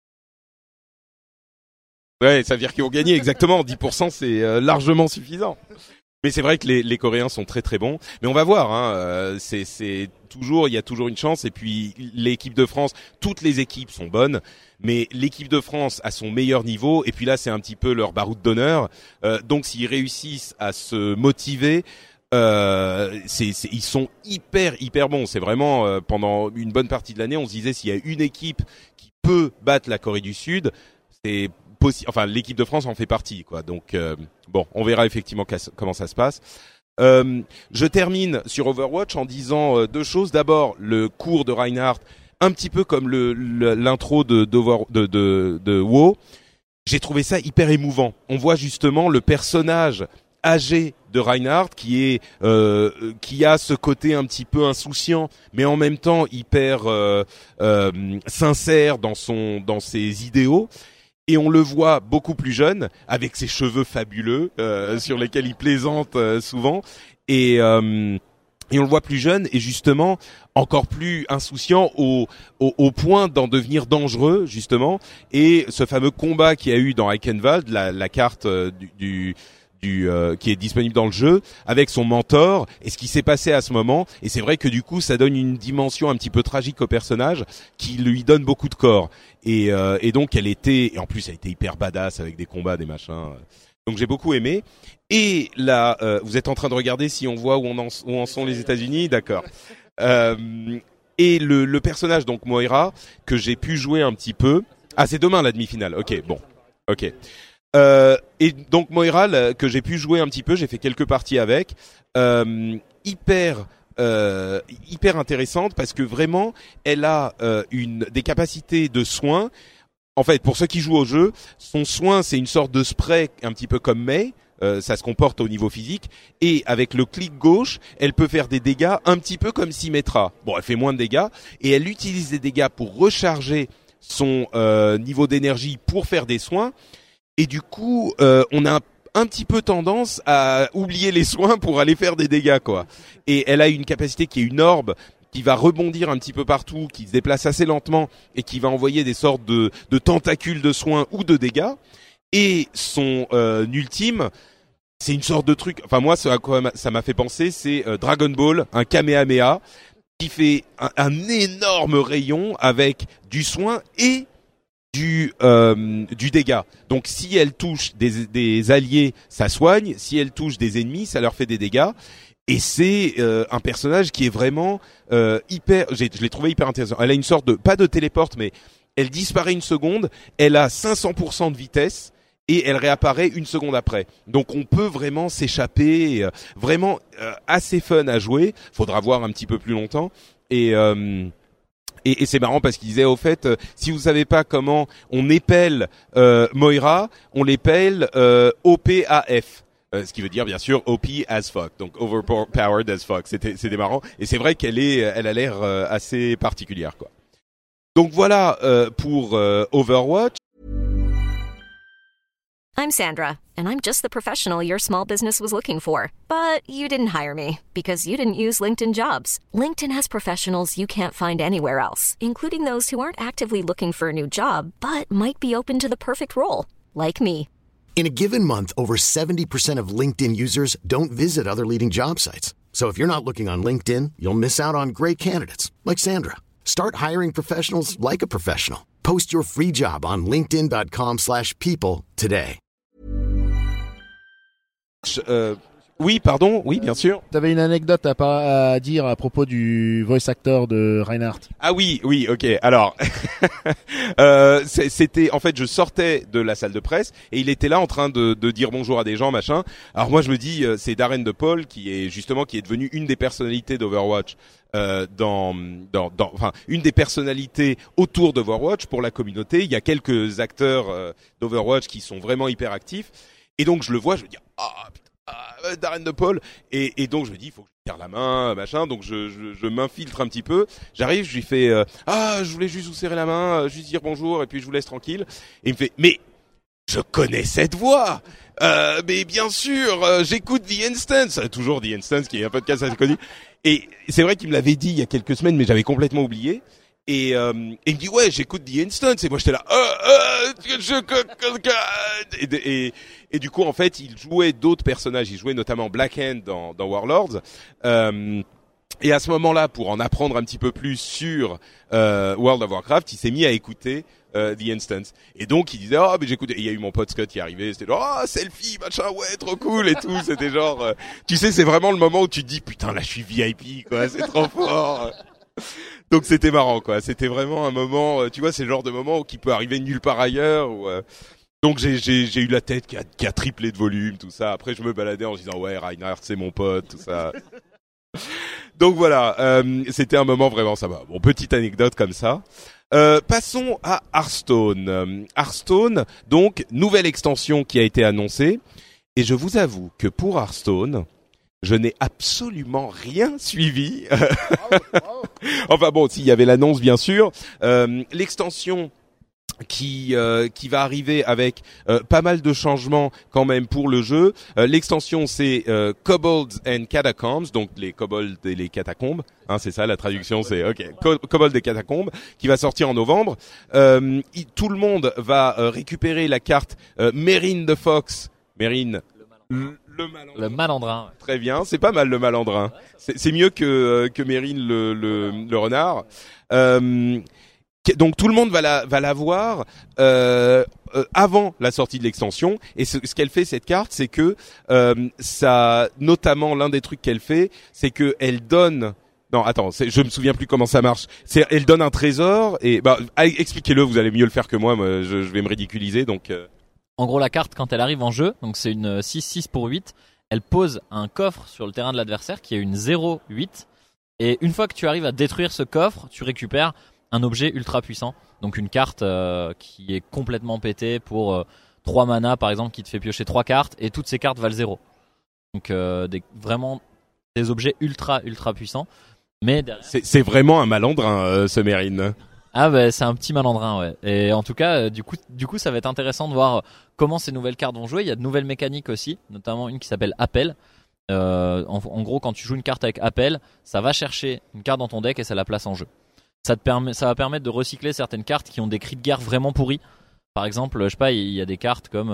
Ouais, ça veut dire qu'ils vont gagner, exactement. 10%, c'est largement suffisant. Mais c'est vrai que les Coréens sont très très bons. Mais on va voir, hein. C'est toujours, il y a toujours une chance. Et puis l'équipe de France, toutes les équipes sont bonnes, mais l'équipe de France a son meilleur niveau. Et puis là, c'est un petit peu leur baroud d'honneur. Donc s'ils réussissent à se motiver, ils sont hyper bons. C'est vraiment pendant une bonne partie de l'année, on se disait s'il y a une équipe qui peut battre la Corée du Sud, c'est l'équipe de France en fait partie, quoi. Donc on verra effectivement comment ça se passe. Je termine sur Overwatch en disant deux choses. D'abord, le cours de Reinhardt, un petit peu comme l'intro de WoW. J'ai trouvé ça hyper émouvant. On voit justement le personnage âgé de Reinhardt qui a ce côté un petit peu insouciant, mais en même temps hyper sincère dans ses idéaux. Et on le voit beaucoup plus jeune, avec ses cheveux fabuleux sur lesquels il plaisante souvent, et on le voit plus jeune et justement encore plus insouciant au point d'en devenir dangereux justement. Et ce fameux combat qu'il y a eu dans Eichenwald, la carte qui est disponible dans le jeu, avec son mentor, et ce qui s'est passé à ce moment. Et c'est vrai que du coup, ça donne une dimension un petit peu tragique au personnage, qui lui donne beaucoup de corps. Et donc, et en plus, elle était hyper badass avec des combats, des machins. Donc, j'ai beaucoup aimé. Et là, vous êtes en train de regarder si on voit où en sont les États-Unis, d'accord. Et le personnage, donc Moira, que j'ai pu jouer un petit peu. Ah, c'est demain la demi-finale. Ok, bon, ok. Et donc Moira que j'ai pu jouer un petit peu, j'ai fait quelques parties avec, hyper intéressante parce que vraiment elle a des capacités de soin. En fait, pour ceux qui jouent au jeu, son soin c'est une sorte de spray un petit peu comme Mei. Ça se comporte au niveau physique, et avec le clic gauche, elle peut faire des dégâts un petit peu comme Symmetra. Bon, elle fait moins de dégâts et elle utilise des dégâts pour recharger son niveau d'énergie pour faire des soins. Et du coup, on a un petit peu tendance à oublier les soins pour aller faire des dégâts, quoi. Et elle a une capacité qui est une orbe qui va rebondir un petit peu partout, qui se déplace assez lentement et qui va envoyer des sortes de tentacules de soins ou de dégâts. Et son ultime, c'est une sorte de truc. Enfin moi, ce à quoi ça m'a fait penser, c'est Dragon Ball, un Kamehameha qui fait un énorme rayon avec du soin et du dégât. Donc si elle touche des alliés, ça soigne. Si elle touche des ennemis, ça leur fait des dégâts. Et c'est un personnage qui est vraiment hyper. Je l'ai trouvé hyper intéressant. Elle a une sorte de pas de téléporte, mais elle disparaît une seconde. Elle a 500% de vitesse et elle réapparaît une seconde après. Donc on peut vraiment s'échapper. Vraiment assez fun à jouer. Faudra voir un petit peu plus longtemps. Et c'est marrant parce qu'il disait au fait, si vous savez pas comment on épelle Moira, on l'épelle OPAF. Ce qui veut dire bien sûr OP as fuck, donc overpowered as fuck. C'était marrant et c'est vrai elle a l'air assez particulière, quoi. Donc voilà pour Overwatch. I'm Sandra, and I'm just the professional your small business was looking for. But you didn't hire me because you didn't use LinkedIn Jobs. LinkedIn has professionals you can't find anywhere else, including those who aren't actively looking for a new job, but might be open to the perfect role, like me. In a given month, over 70% of LinkedIn users don't visit other leading job sites. So if you're not looking on LinkedIn, you'll miss out on great candidates like Sandra. Start hiring professionals like a professional. Post your free job on linkedin.com/people today. Oui, pardon, oui, bien sûr. T'avais une anecdote à dire à propos du voice actor de Reinhardt. Ah oui, ok. Alors, c'était en fait, je sortais de la salle de presse et il était là en train de dire bonjour à des gens, machin. Alors moi, je me dis, c'est Darren de Paul qui est devenu une des personnalités d'Overwatch, enfin, une des personnalités autour d'Overwatch pour la communauté. Il y a quelques acteurs d'Overwatch qui sont vraiment hyper actifs. Et donc je le vois, je me dis Darren de Paul, et donc je me dis il faut que je lui serre la main, machin. Donc je m'infiltre un petit peu. J'arrive, je lui fais je voulais juste vous serrer la main, juste dire bonjour et puis je vous laisse tranquille. Et il me fait mais je connais cette voix. Mais bien sûr, j'écoute The Instance, toujours The Instance qui est un podcast assez connu. Et c'est vrai qu'il me l'avait dit il y a quelques semaines, mais j'avais complètement oublié. Et il me dit j'écoute The Instance, et moi j'étais là et du coup en fait il jouait d'autres personnages, il jouait notamment Black Hand dans Warlords, et à ce moment-là, pour en apprendre un petit peu plus sur World of Warcraft, il s'est mis à écouter The Instance, et donc il disait mais j'écoute, et il y a eu mon pote Scott qui est arrivé, c'était genre selfie machin, ouais trop cool et tout. C'était genre tu sais, c'est vraiment le moment où tu te dis putain là je suis VIP quoi, c'est trop fort. Donc c'était marrant quoi, c'était vraiment un moment, tu vois, c'est le genre de moment qui peut arriver nulle part ailleurs. Donc j'ai eu la tête qui a triplé de volume, tout ça. Après je me baladais en disant ouais Reinhardt c'est mon pote, tout ça. Donc voilà, c'était un moment vraiment sympa. Bon, petite anecdote comme ça. Passons à Hearthstone. Hearthstone, donc nouvelle extension qui a été annoncée, et je vous avoue que pour Hearthstone, je n'ai absolument rien suivi. Enfin bon, s'il y avait l'annonce bien sûr, l'extension qui va arriver avec pas mal de changements quand même pour le jeu. L'extension c'est Kobolds and Catacombs, donc les kobolds et les catacombes, hein, c'est ça la traduction, c'est Kobolds et Catacombes, qui va sortir en novembre. Tout le monde va récupérer la carte Meryn the Fox, Meryn le malandrin. Très bien, c'est pas mal le malandrin. C'est mieux que Meryn le renard. Donc tout le monde va la voir avant la sortie de l'extension, et ce qu'elle fait cette carte, c'est que ça, notamment l'un des trucs qu'elle fait, c'est que elle donne. Non, attends, je me souviens plus comment ça marche. Elle donne un trésor et expliquez-le, vous allez mieux le faire que moi. Je vais me ridiculiser donc. En gros, la carte, quand elle arrive en jeu, donc c'est une 6-6 pour 8, elle pose un coffre sur le terrain de l'adversaire qui est une 0-8. Et une fois que tu arrives à détruire ce coffre, tu récupères un objet ultra puissant. Donc une carte qui est complètement pétée pour 3 mana, par exemple, qui te fait piocher 3 cartes, et toutes ces cartes valent 0. Donc vraiment des objets ultra puissants. Mais derrière... c'est vraiment un malandrin, ce Meryn. Ah bah c'est un petit malandrin, ouais. Et en tout cas, du coup, ça va être intéressant de voir comment ces nouvelles cartes vont jouer. Il y a de nouvelles mécaniques aussi, notamment une qui s'appelle Appel. En gros, quand tu joues une carte avec Appel, ça va chercher une carte dans ton deck et ça la place en jeu. Ça va permettre de recycler certaines cartes qui ont des cris de guerre vraiment pourris. Par exemple, je sais pas, il y a des cartes comme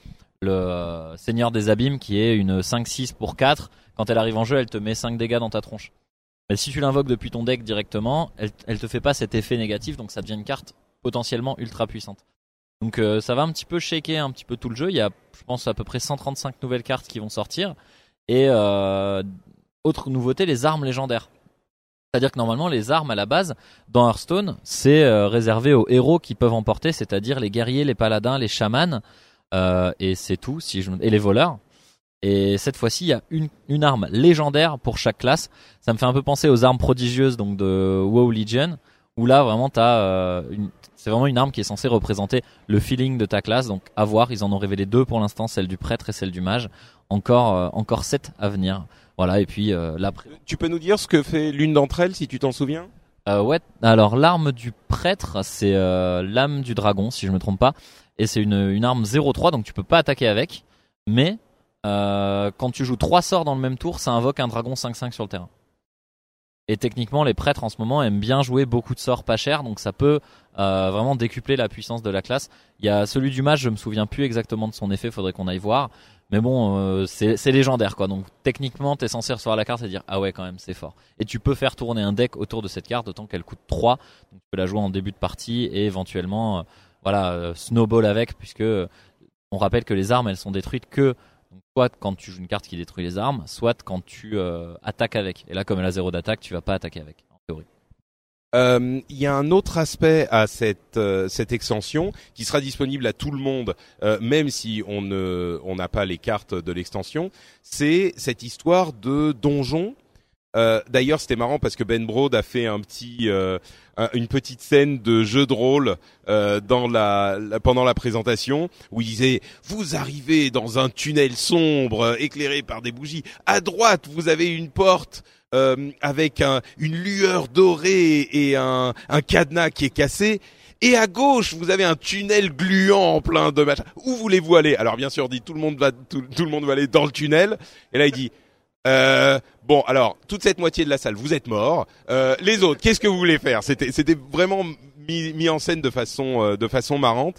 le Seigneur des Abîmes qui est une 5-6 pour 4. Quand elle arrive en jeu, elle te met 5 dégâts dans ta tronche. Mais si tu l'invoques depuis ton deck directement, elle te fait pas cet effet négatif, donc ça devient une carte potentiellement ultra puissante. Donc ça va un petit peu shaker un petit peu tout le jeu. Il y a, je pense, à peu près 135 nouvelles cartes qui vont sortir. Et autre nouveauté, les armes légendaires. C'est-à-dire que normalement, les armes à la base, dans Hearthstone, c'est réservé aux héros qui peuvent en porter, c'est-à-dire les guerriers, les paladins, les chamans, et c'est tout, et les voleurs. Et cette fois-ci, il y a une arme légendaire pour chaque classe. Ça me fait un peu penser aux armes prodigieuses donc de WoW Legion, où là vraiment c'est vraiment une arme qui est censée représenter le feeling de ta classe. Donc à voir, ils en ont révélé 2 pour l'instant, celle du prêtre et celle du mage. Encore 7 à venir. Voilà, et puis Tu peux nous dire ce que fait l'une d'entre elles, si tu t'en souviens? Ouais, alors l'arme du prêtre, c'est l'âme du dragon, si je me trompe pas. Et c'est une arme 0-3, donc tu peux pas attaquer avec. Mais quand tu joues 3 sorts dans le même tour, ça invoque un dragon 5-5 sur le terrain. Et techniquement, les prêtres en ce moment aiment bien jouer beaucoup de sorts pas chers, donc ça peut vraiment décupler la puissance de la classe. Il y a celui du mage, je me souviens plus exactement de son effet, faudrait qu'on aille voir. Mais bon, c'est légendaire quoi. Donc techniquement, t'es censé recevoir la carte et dire ah ouais quand même c'est fort. Et tu peux faire tourner un deck autour de cette carte, d'autant qu'elle coûte 3. Donc tu peux la jouer en début de partie et éventuellement snowball avec, puisque on rappelle que les armes elles sont détruites que donc, soit quand tu joues une carte qui détruit les armes, soit quand tu attaques avec. Et là, comme elle a 0 d'attaque, tu vas pas attaquer avec, en théorie. Il y a un autre aspect à cette extension qui sera disponible à tout le monde, même si on n'a pas les cartes de l'extension. C'est cette histoire de donjon. D'ailleurs, c'était marrant parce que Ben Brode a fait une petite scène de jeu de rôle pendant la présentation où il disait vous arrivez dans un tunnel sombre éclairé par des bougies. À droite, vous avez une porte avec une lueur dorée et un cadenas qui est cassé. Et à gauche, vous avez un tunnel gluant plein de machins. Où voulez-vous aller? Alors bien sûr, tout le monde va aller dans le tunnel. Et là, il dit bon, alors toute cette moitié de la salle, vous êtes morts. Les autres, qu'est-ce que vous voulez faire? C'était vraiment mis en scène de façon marrante.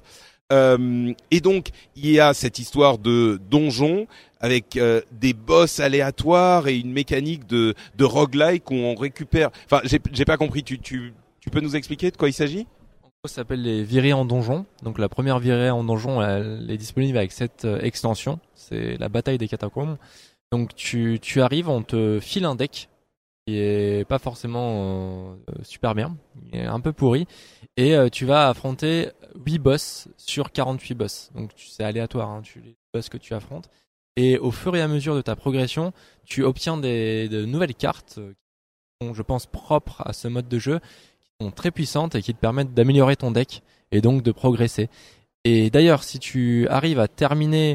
Et donc il y a cette histoire de donjon avec des boss aléatoires et une mécanique de roguelike où on récupère. Enfin, j'ai pas compris. Tu peux nous expliquer de quoi il s'agit? Ça s'appelle les virées en donjon. Donc la première virée en donjon, elle est disponible avec cette extension. C'est la bataille des catacombes. Donc tu arrives, on te file un deck qui est pas forcément super bien, il est un peu pourri, et tu vas affronter 8 boss sur 48 boss. Donc c'est aléatoire, hein, les boss que tu affrontes. Et au fur et à mesure de ta progression, tu obtiens de nouvelles cartes qui sont, je pense, propres à ce mode de jeu, qui sont très puissantes et qui te permettent d'améliorer ton deck et donc de progresser. Et d'ailleurs, si tu arrives à terminer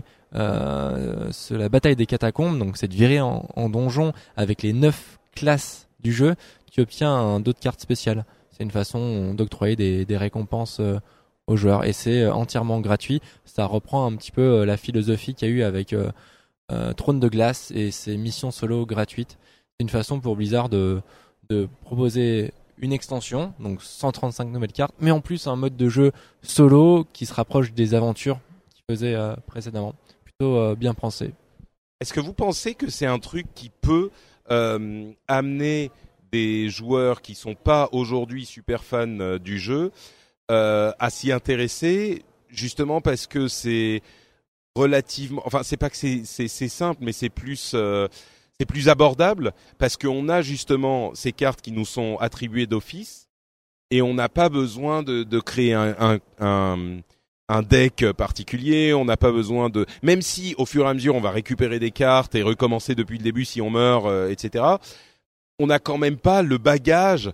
la bataille des catacombes, donc cette virée en donjon avec les 9 classes du jeu, tu obtiens un dos de cartes spéciales. C'est une façon d'octroyer des récompenses aux joueurs et c'est entièrement gratuit. Ça reprend un petit peu la philosophie qu'il y a eu avec Trône de Glace et ses missions solo gratuites. C'est une façon pour Blizzard de proposer une extension, donc 135 nouvelles cartes, mais en plus un mode de jeu solo qui se rapproche des aventures qu'il faisait précédemment. Plutôt bien pensé. Est-ce que vous pensez que c'est un truc qui peut amener des joueurs qui sont pas aujourd'hui super fans du jeu à s'y intéresser, justement parce que c'est relativement, enfin c'est pas que c'est simple, mais c'est plus abordable parce qu'on a justement ces cartes qui nous sont attribuées d'office et on n'a pas besoin de créer un deck particulier, on n'a pas besoin de... Même si au fur et à mesure on va récupérer des cartes et recommencer depuis le début si on meurt, etc. On n'a quand même pas le bagage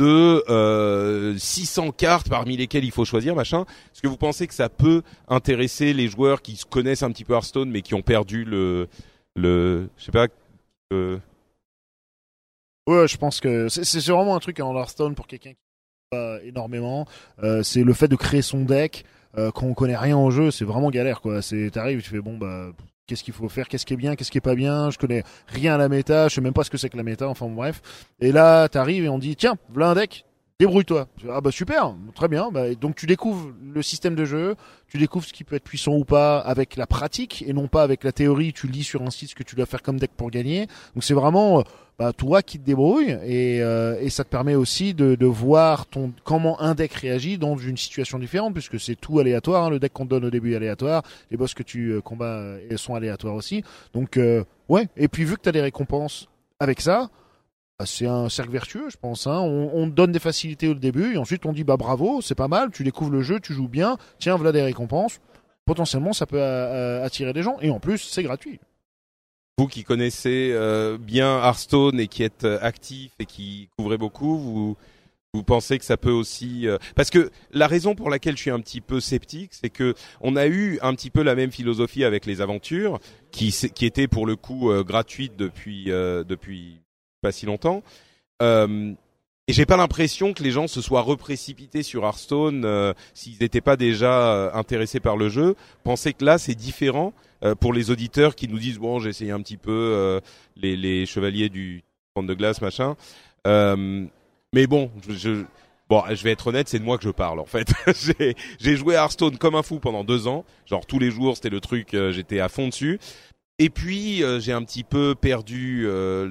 de 600 cartes parmi lesquelles il faut choisir, machin. Est-ce que vous pensez que ça peut intéresser les joueurs qui connaissent un petit peu Hearthstone mais qui ont perdu je sais pas... Ouais, je pense que c'est vraiment un truc en Hearthstone pour quelqu'un qui pas énormément. C'est le fait de créer son deck quand on connaît rien au jeu, c'est vraiment galère quoi. T'arrives, tu fais bon bah qu'est-ce qu'il faut faire, qu'est-ce qui est bien, qu'est-ce qui est pas bien, je connais rien à la méta, je sais même pas ce que c'est que la méta, enfin bref. Et là t'arrives et on dit tiens, voilà un deck, débrouille-toi. Ah bah super, très bien. Bah, donc tu découvres le système de jeu, tu découvres ce qui peut être puissant ou pas avec la pratique et non pas avec la théorie. Tu lis sur un site ce que tu dois faire comme deck pour gagner. Donc c'est vraiment toi qui te débrouilles et ça te permet aussi de voir comment un deck réagit dans une situation différente puisque c'est tout aléatoire. Hein. Le deck qu'on te donne au début est aléatoire, les boss que tu combats sont aléatoires aussi. Donc ouais. Et puis vu que tu as des récompenses avec ça. C'est un cercle vertueux, je pense. Hein. On te donne des facilités au début et ensuite on dit bah bravo, c'est pas mal, tu découvres le jeu, tu joues bien, tiens, voilà des récompenses. Potentiellement, ça peut attirer des gens et en plus, c'est gratuit. Vous qui connaissez bien Hearthstone et qui êtes actif et qui couvrez beaucoup, vous pensez que ça peut aussi parce que la raison pour laquelle je suis un petit peu sceptique, c'est que on a eu un petit peu la même philosophie avec les aventures qui étaient pour le coup gratuites depuis pas si longtemps. Et j'ai pas l'impression que les gens se soient reprécipités sur Hearthstone s'ils n'étaient pas déjà intéressés par le jeu. Pensez que là c'est différent pour les auditeurs qui nous disent bon j'ai essayé un petit peu les chevaliers du trône de glace machin. Mais bon je vais être honnête, c'est de moi que je parle en fait. j'ai joué à Hearthstone comme un fou pendant 2 ans, genre tous les jours c'était le truc, j'étais à fond dessus. Et puis j'ai un petit peu perdu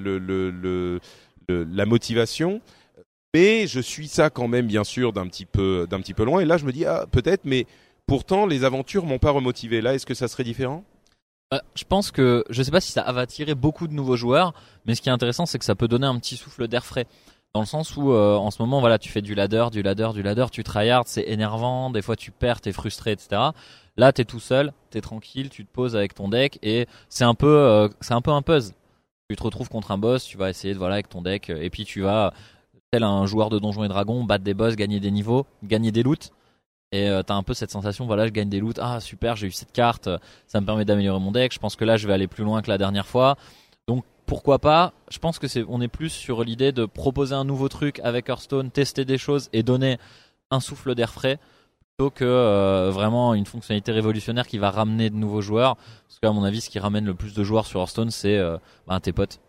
la motivation, mais je suis ça quand même bien sûr d'un petit peu loin. Et là je me dis peut-être, mais pourtant les aventures m'ont pas remotivé. Là, est-ce que ça serait différent ? Je pense que je sais pas si ça va attirer beaucoup de nouveaux joueurs, mais ce qui est intéressant c'est que ça peut donner un petit souffle d'air frais. Dans le sens où en ce moment voilà tu fais du ladder, tu tryhard, c'est énervant, des fois tu perds, t'es frustré, etc. Là t'es tout seul, t'es tranquille, tu te poses avec ton deck et c'est un peu un puzzle. Tu te retrouves contre un boss, tu vas essayer de avec ton deck et puis tu vas tel un joueur de Donjons et Dragons battre des boss, gagner des niveaux, gagner des loots et t'as un peu cette sensation je gagne des loots, ah super j'ai eu cette carte, ça me permet d'améliorer mon deck, je pense que là je vais aller plus loin que la dernière fois. Donc pourquoi pas, je pense que on est plus sur l'idée de proposer un nouveau truc avec Hearthstone, tester des choses et donner un souffle d'air frais plutôt que vraiment une fonctionnalité révolutionnaire qui va ramener de nouveaux joueurs. Parce qu'à mon avis, ce qui ramène le plus de joueurs sur Hearthstone, c'est tes potes.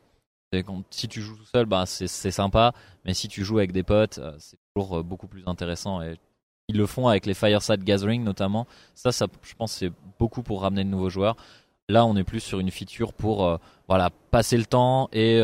Si tu joues tout seul, c'est sympa, mais si tu joues avec des potes, c'est toujours beaucoup plus intéressant. Et ils le font avec les Fireside Gathering notamment. Ça, je pense, c'est beaucoup pour ramener de nouveaux joueurs. Là, on est plus sur une feature pour passer le temps et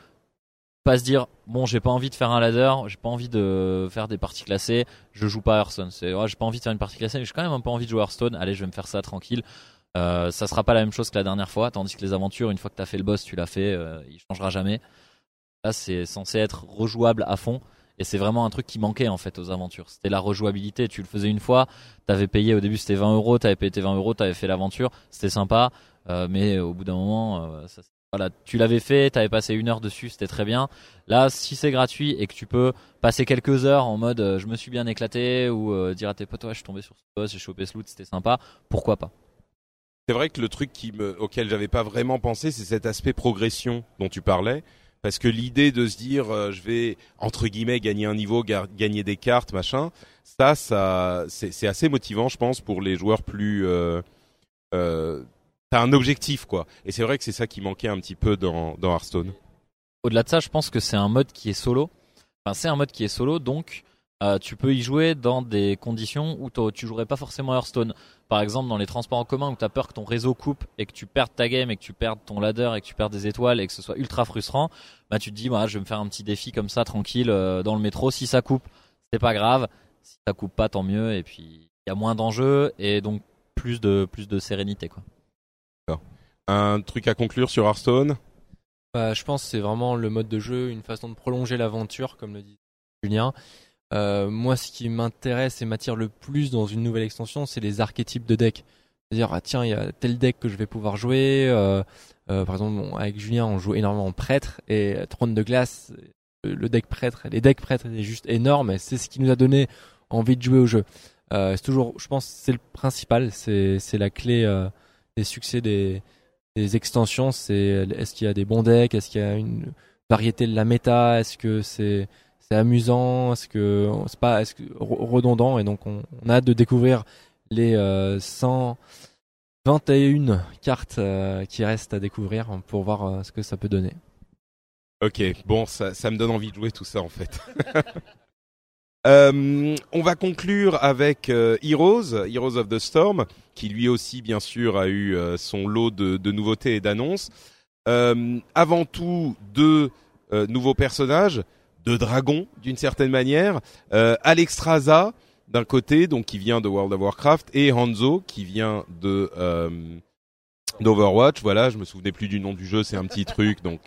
pas se dire bon, j'ai pas envie de faire un ladder, j'ai pas envie de faire des parties classées, je joue pas à Hearthstone. J'ai pas envie de faire une partie classée, mais j'ai quand même un peu envie de jouer à Hearthstone. Allez, je vais me faire ça tranquille. Ça sera pas la même chose que la dernière fois, tandis que les aventures, une fois que t'as fait le boss, tu l'as fait, il changera jamais. Là, c'est censé être rejouable à fond. Et c'est vraiment un truc qui manquait en fait aux aventures. C'était la rejouabilité. Tu le faisais une fois, t'avais payé au début c'était 20€, t'avais payé tes 20€, t'avais fait l'aventure, c'était sympa. Mais au bout d'un moment, tu l'avais fait, t'avais passé 1 heure dessus, c'était très bien. Là, si c'est gratuit et que tu peux passer quelques heures en mode je me suis bien éclaté ou dire à tes potes je suis tombé sur ce boss, j'ai chopé ce loot, c'était sympa, pourquoi pas. C'est vrai que le truc auquel j'avais pas vraiment pensé, c'est cet aspect progression dont tu parlais. Parce que l'idée de se dire je vais entre guillemets gagner un niveau, gagner des cartes, machin, ça c'est assez motivant, je pense, pour les joueurs plus. T'as un objectif quoi. Et c'est vrai que c'est ça qui manquait un petit peu dans Hearthstone. Au-delà de ça, je pense que c'est un mode qui est solo. Enfin, c'est un mode qui est solo, donc tu peux y jouer dans des conditions où tu jouerais pas forcément à Hearthstone. Par exemple, dans les transports en commun où tu as peur que ton réseau coupe et que tu perdes ta game et que tu perdes ton ladder et que tu perdes des étoiles et que ce soit ultra frustrant, tu te dis je vais me faire un petit défi comme ça tranquille dans le métro. Si ça coupe, c'est pas grave. Si ça coupe pas, tant mieux. Et puis il y a moins d'enjeux et donc plus de sérénité quoi. Un truc à conclure sur Hearthstone ? Je pense que c'est vraiment le mode de jeu, une façon de prolonger l'aventure, comme le dit Julien. Moi, ce qui m'intéresse et m'attire le plus dans une nouvelle extension, c'est les archétypes de deck. C'est-à-dire, tiens, il y a tel deck que je vais pouvoir jouer. Par exemple, avec Julien, on joue énormément en prêtre et trône de glace. Les decks prêtres, est juste énorme. Et c'est ce qui nous a donné envie de jouer au jeu. C'est toujours, je pense, c'est le principal. C'est la clé des succès des extensions. Est-ce qu'il y a des bons decks? Est-ce qu'il y a une variété de la méta? Est-ce que c'est c'est amusant, est-ce que redondant, et donc on a hâte de découvrir les 121 cartes qui restent à découvrir pour voir ce que ça peut donner. Ok, bon, ça me donne envie de jouer tout ça en fait. On va conclure avec Heroes of the Storm, qui lui aussi bien sûr a eu son lot de nouveautés et d'annonces. Avant tout, deux nouveaux personnages, deux dragons d'une certaine manière. Alexstrasza d'un côté, donc qui vient de World of Warcraft, et Hanzo qui vient de d'Overwatch. Voilà, je me souvenais plus du nom du jeu, c'est un petit truc donc.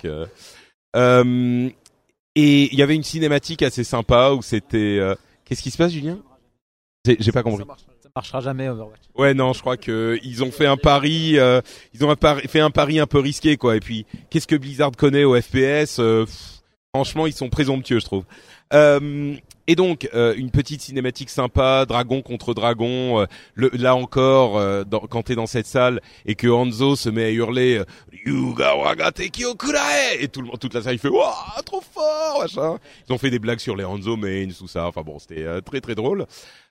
Et il y avait une cinématique assez sympa où c'était. Qu'est-ce qui se passe, Julien ? J'ai pas compris. Ça marchera jamais Overwatch. Ouais, non, je crois que ils ont fait un pari. Fait un pari un peu risqué, quoi. Et puis, qu'est-ce que Blizzard connaît au FPS ? Franchement, ils sont présomptueux, je trouve. Et donc, une petite cinématique sympa, dragon contre dragon. Là encore, quand t'es dans cette salle et que Hanzo se met à hurler Yuga waga tekio kurae, et toute la salle il fait waouh, trop fort, machin. Ils ont fait des blagues sur les Hanzo mains, tout ça. Enfin bon, c'était très très drôle.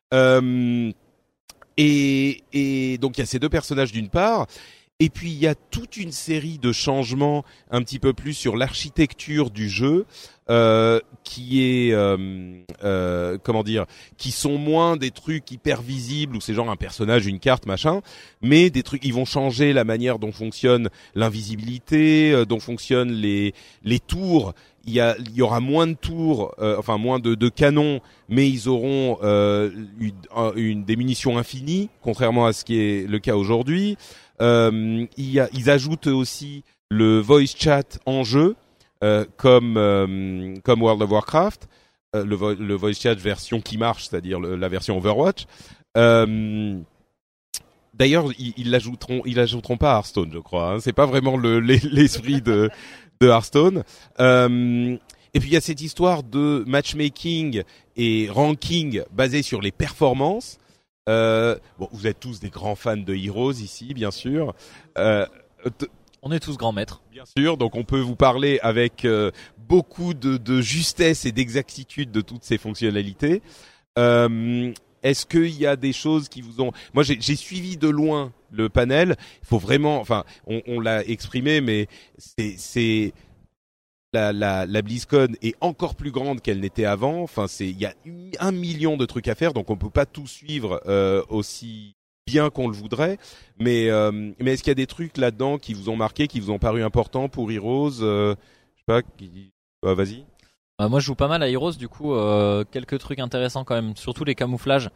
Et donc il y a ces deux personnages d'une part. Et puis il y a toute une série de changements un petit peu plus sur l'architecture du jeu qui est qui sont moins des trucs hyper visibles où c'est genre un personnage, une carte, machin, mais des trucs, ils vont changer la manière dont fonctionne l'invisibilité, dont fonctionnent les tours. Il y aura moins de tours, moins de canons, mais ils auront des munitions infinies, contrairement à ce qui est le cas aujourd'hui. Ils ajoutent aussi le voice chat en jeu, comme World of Warcraft, le voice chat version qui marche, c'est-à-dire la version Overwatch. D'ailleurs, ils l'ajouteront pas à Hearthstone, je crois. Hein. C'est pas vraiment l'esprit de Hearthstone. Et puis il y a cette histoire de matchmaking et ranking basé sur les performances. Vous êtes tous des grands fans de Heroes ici, bien sûr. On est tous grands maîtres. Bien sûr, donc on peut vous parler avec beaucoup de justesse et d'exactitude de toutes ces fonctionnalités. Est-ce qu'il y a des choses qui vous ont... Moi, j'ai suivi de loin le panel. Il faut vraiment... on l'a exprimé, mais c'est la BlizzCon est encore plus grande qu'elle n'était avant. Il y a 1 million de trucs à faire, donc on peut pas tout suivre aussi bien qu'on le voudrait. Mais est-ce qu'il y a des trucs là-dedans qui vous ont marqué, qui vous ont paru importants pour Heroes Je sais pas. Vas-y. Moi, je joue pas mal à Heroes, du coup, quelques trucs intéressants quand même, surtout les camouflages.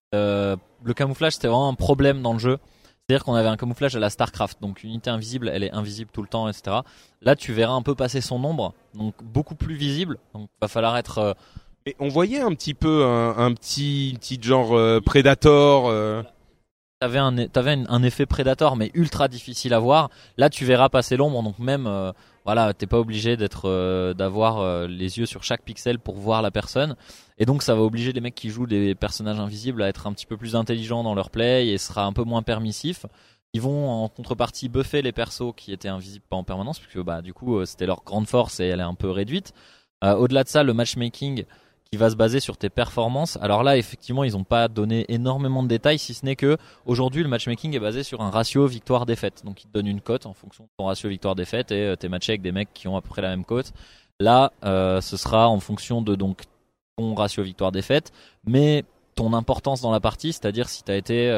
Le camouflage, c'était vraiment un problème dans le jeu. C'est-à-dire qu'on avait un camouflage à la StarCraft, donc une unité invisible, elle est invisible tout le temps, etc. Là, tu verras un peu passer son ombre, donc beaucoup plus visible. Donc, va falloir être. Et on voyait un petit peu un petit genre Predator. T'avais un effet Predator, mais ultra difficile à voir. Là, tu verras passer l'ombre, donc même, t'es pas obligé d'avoir les yeux sur chaque pixel pour voir la personne. Et donc, ça va obliger les mecs qui jouent des personnages invisibles à être un petit peu plus intelligents dans leur play et sera un peu moins permissif. Ils vont en contrepartie buffer les persos qui étaient invisibles pas en permanence, puisque du coup, c'était leur grande force et elle est un peu réduite. Au-delà de ça, le matchmaking qui va se baser sur tes performances. Alors là, effectivement, ils n'ont pas donné énormément de détails, si ce n'est que aujourd'hui, le matchmaking est basé sur un ratio victoire-défaite. Donc, il te donne une cote en fonction de ton ratio victoire-défaite et t'es matché avec des mecs qui ont à peu près la même cote. Là, ce sera en fonction de donc ton ratio victoire-défaite, mais ton importance dans la partie, c'est-à-dire si t'as été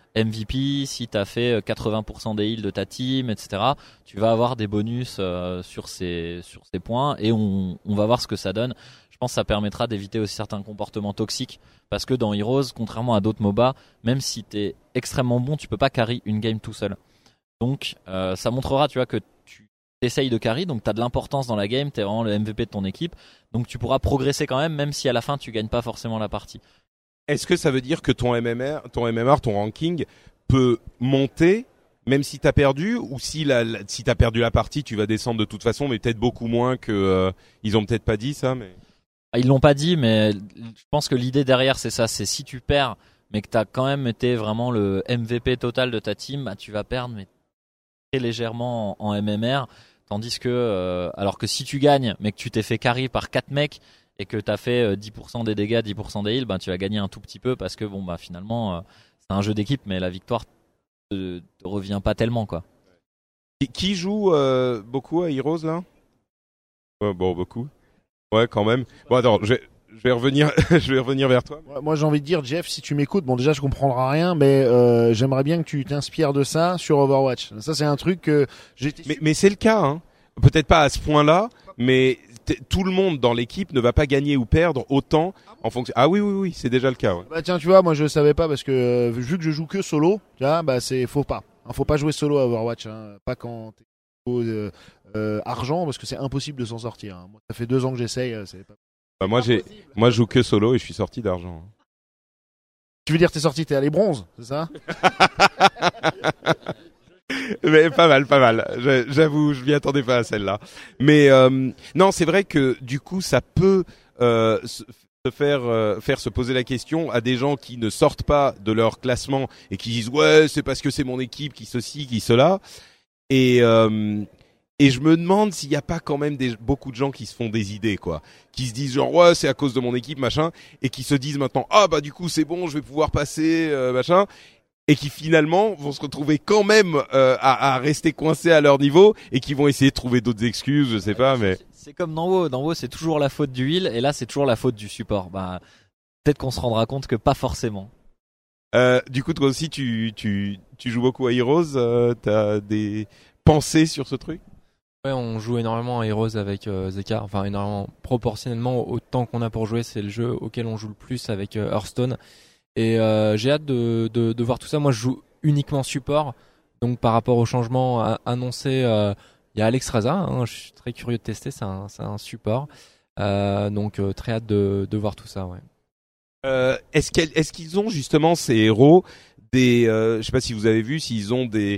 MVP, si t'as fait 80% des heals de ta team, etc. Tu vas avoir des bonus sur ces points et on va voir ce que ça donne. Je pense que ça permettra d'éviter aussi certains comportements toxiques parce que dans Heroes, contrairement à d'autres MOBA, même si t'es extrêmement bon, tu peux pas carry une game tout seul. Donc ça montrera, tu vois, que tu essayes de carry, donc t'as de l'importance dans la game, t'es vraiment le MVP de ton équipe, donc tu pourras progresser quand même si à la fin tu gagnes pas forcément la partie. Est-ce que ça veut dire que ton MMR, ton ranking peut monter même si t'as perdu, ou si t'as perdu la partie, tu vas descendre de toute façon, mais peut-être beaucoup moins que ils ont peut-être pas dit ça, mais ils l'ont pas dit, mais je pense que l'idée derrière c'est ça, c'est si tu perds, mais que t'as quand même été vraiment le MVP total de ta team, tu vas perdre mais très légèrement en MMR, tandis que alors que si tu gagnes, mais que tu t'es fait carry par 4 mecs et que t'as fait 10% des dégâts, 10% des heals, ben tu vas gagner un tout petit peu parce que bon bah finalement c'est un jeu d'équipe, mais la victoire te revient pas tellement quoi. Et qui joue beaucoup à Heroes là? Bon, beaucoup. Ouais, quand même. Bon, attends, je vais revenir, je vais revenir vers toi. Moi, j'ai envie de dire, Jeff, si tu m'écoutes, bon, déjà, je comprendrai rien, mais j'aimerais bien que tu t'inspires de ça sur Overwatch. Ça, c'est un truc que Mais c'est le cas, hein. Peut-être pas à ce point-là, mais tout le monde dans l'équipe ne va pas gagner ou perdre autant en fonction. Ah oui, c'est déjà le cas. Ouais. Bah tiens, tu vois, moi, je savais pas parce que vu que je joue que solo, tu vois, bah faut pas. Faut pas jouer solo à Overwatch, hein. Pas quand t'es argent, parce que c'est impossible de s'en sortir. Hein. Moi, ça fait 2 ans que j'essaye. C'est pas... Bah moi je joue que solo et je suis sorti d'argent. Tu veux dire t'es sorti, t'es allé bronze, c'est ça? Mais pas mal. J'avoue, je m'y attendais pas à celle-là. Mais non, c'est vrai que du coup, ça peut se faire se poser la question à des gens qui ne sortent pas de leur classement et qui disent ouais, c'est parce que c'est mon équipe qui ceci, qui cela. Et je me demande s'il n'y a pas quand même beaucoup de gens qui se font des idées, quoi. Qui se disent genre, ouais, c'est à cause de mon équipe, machin. Et qui se disent maintenant, ah, bah, du coup, c'est bon, je vais pouvoir passer, machin. Et qui finalement vont se retrouver quand même, à rester coincés à leur niveau. Et qui vont essayer de trouver d'autres excuses, je sais pas, mais. C'est comme dans WoW. Dans WoW, c'est toujours la faute du heal. Et là, c'est toujours la faute du support. Bah, peut-être qu'on se rendra compte que pas forcément. Du coup, toi aussi, tu joues beaucoup à Heroes. T'as des pensées sur ce truc? Ouais, on joue énormément à Heroes avec Zeka, enfin énormément, proportionnellement au temps qu'on a pour jouer, c'est le jeu auquel on joue le plus avec Hearthstone. Et j'ai hâte de voir tout ça. Moi, je joue uniquement support, donc par rapport au changement annoncé, il y a Alexstrasza, hein, je suis très curieux de tester, c'est un support, donc très hâte de voir tout ça. Ouais. Est-ce qu'ils ont justement ces héros je sais pas si vous avez vu, s'ils ont des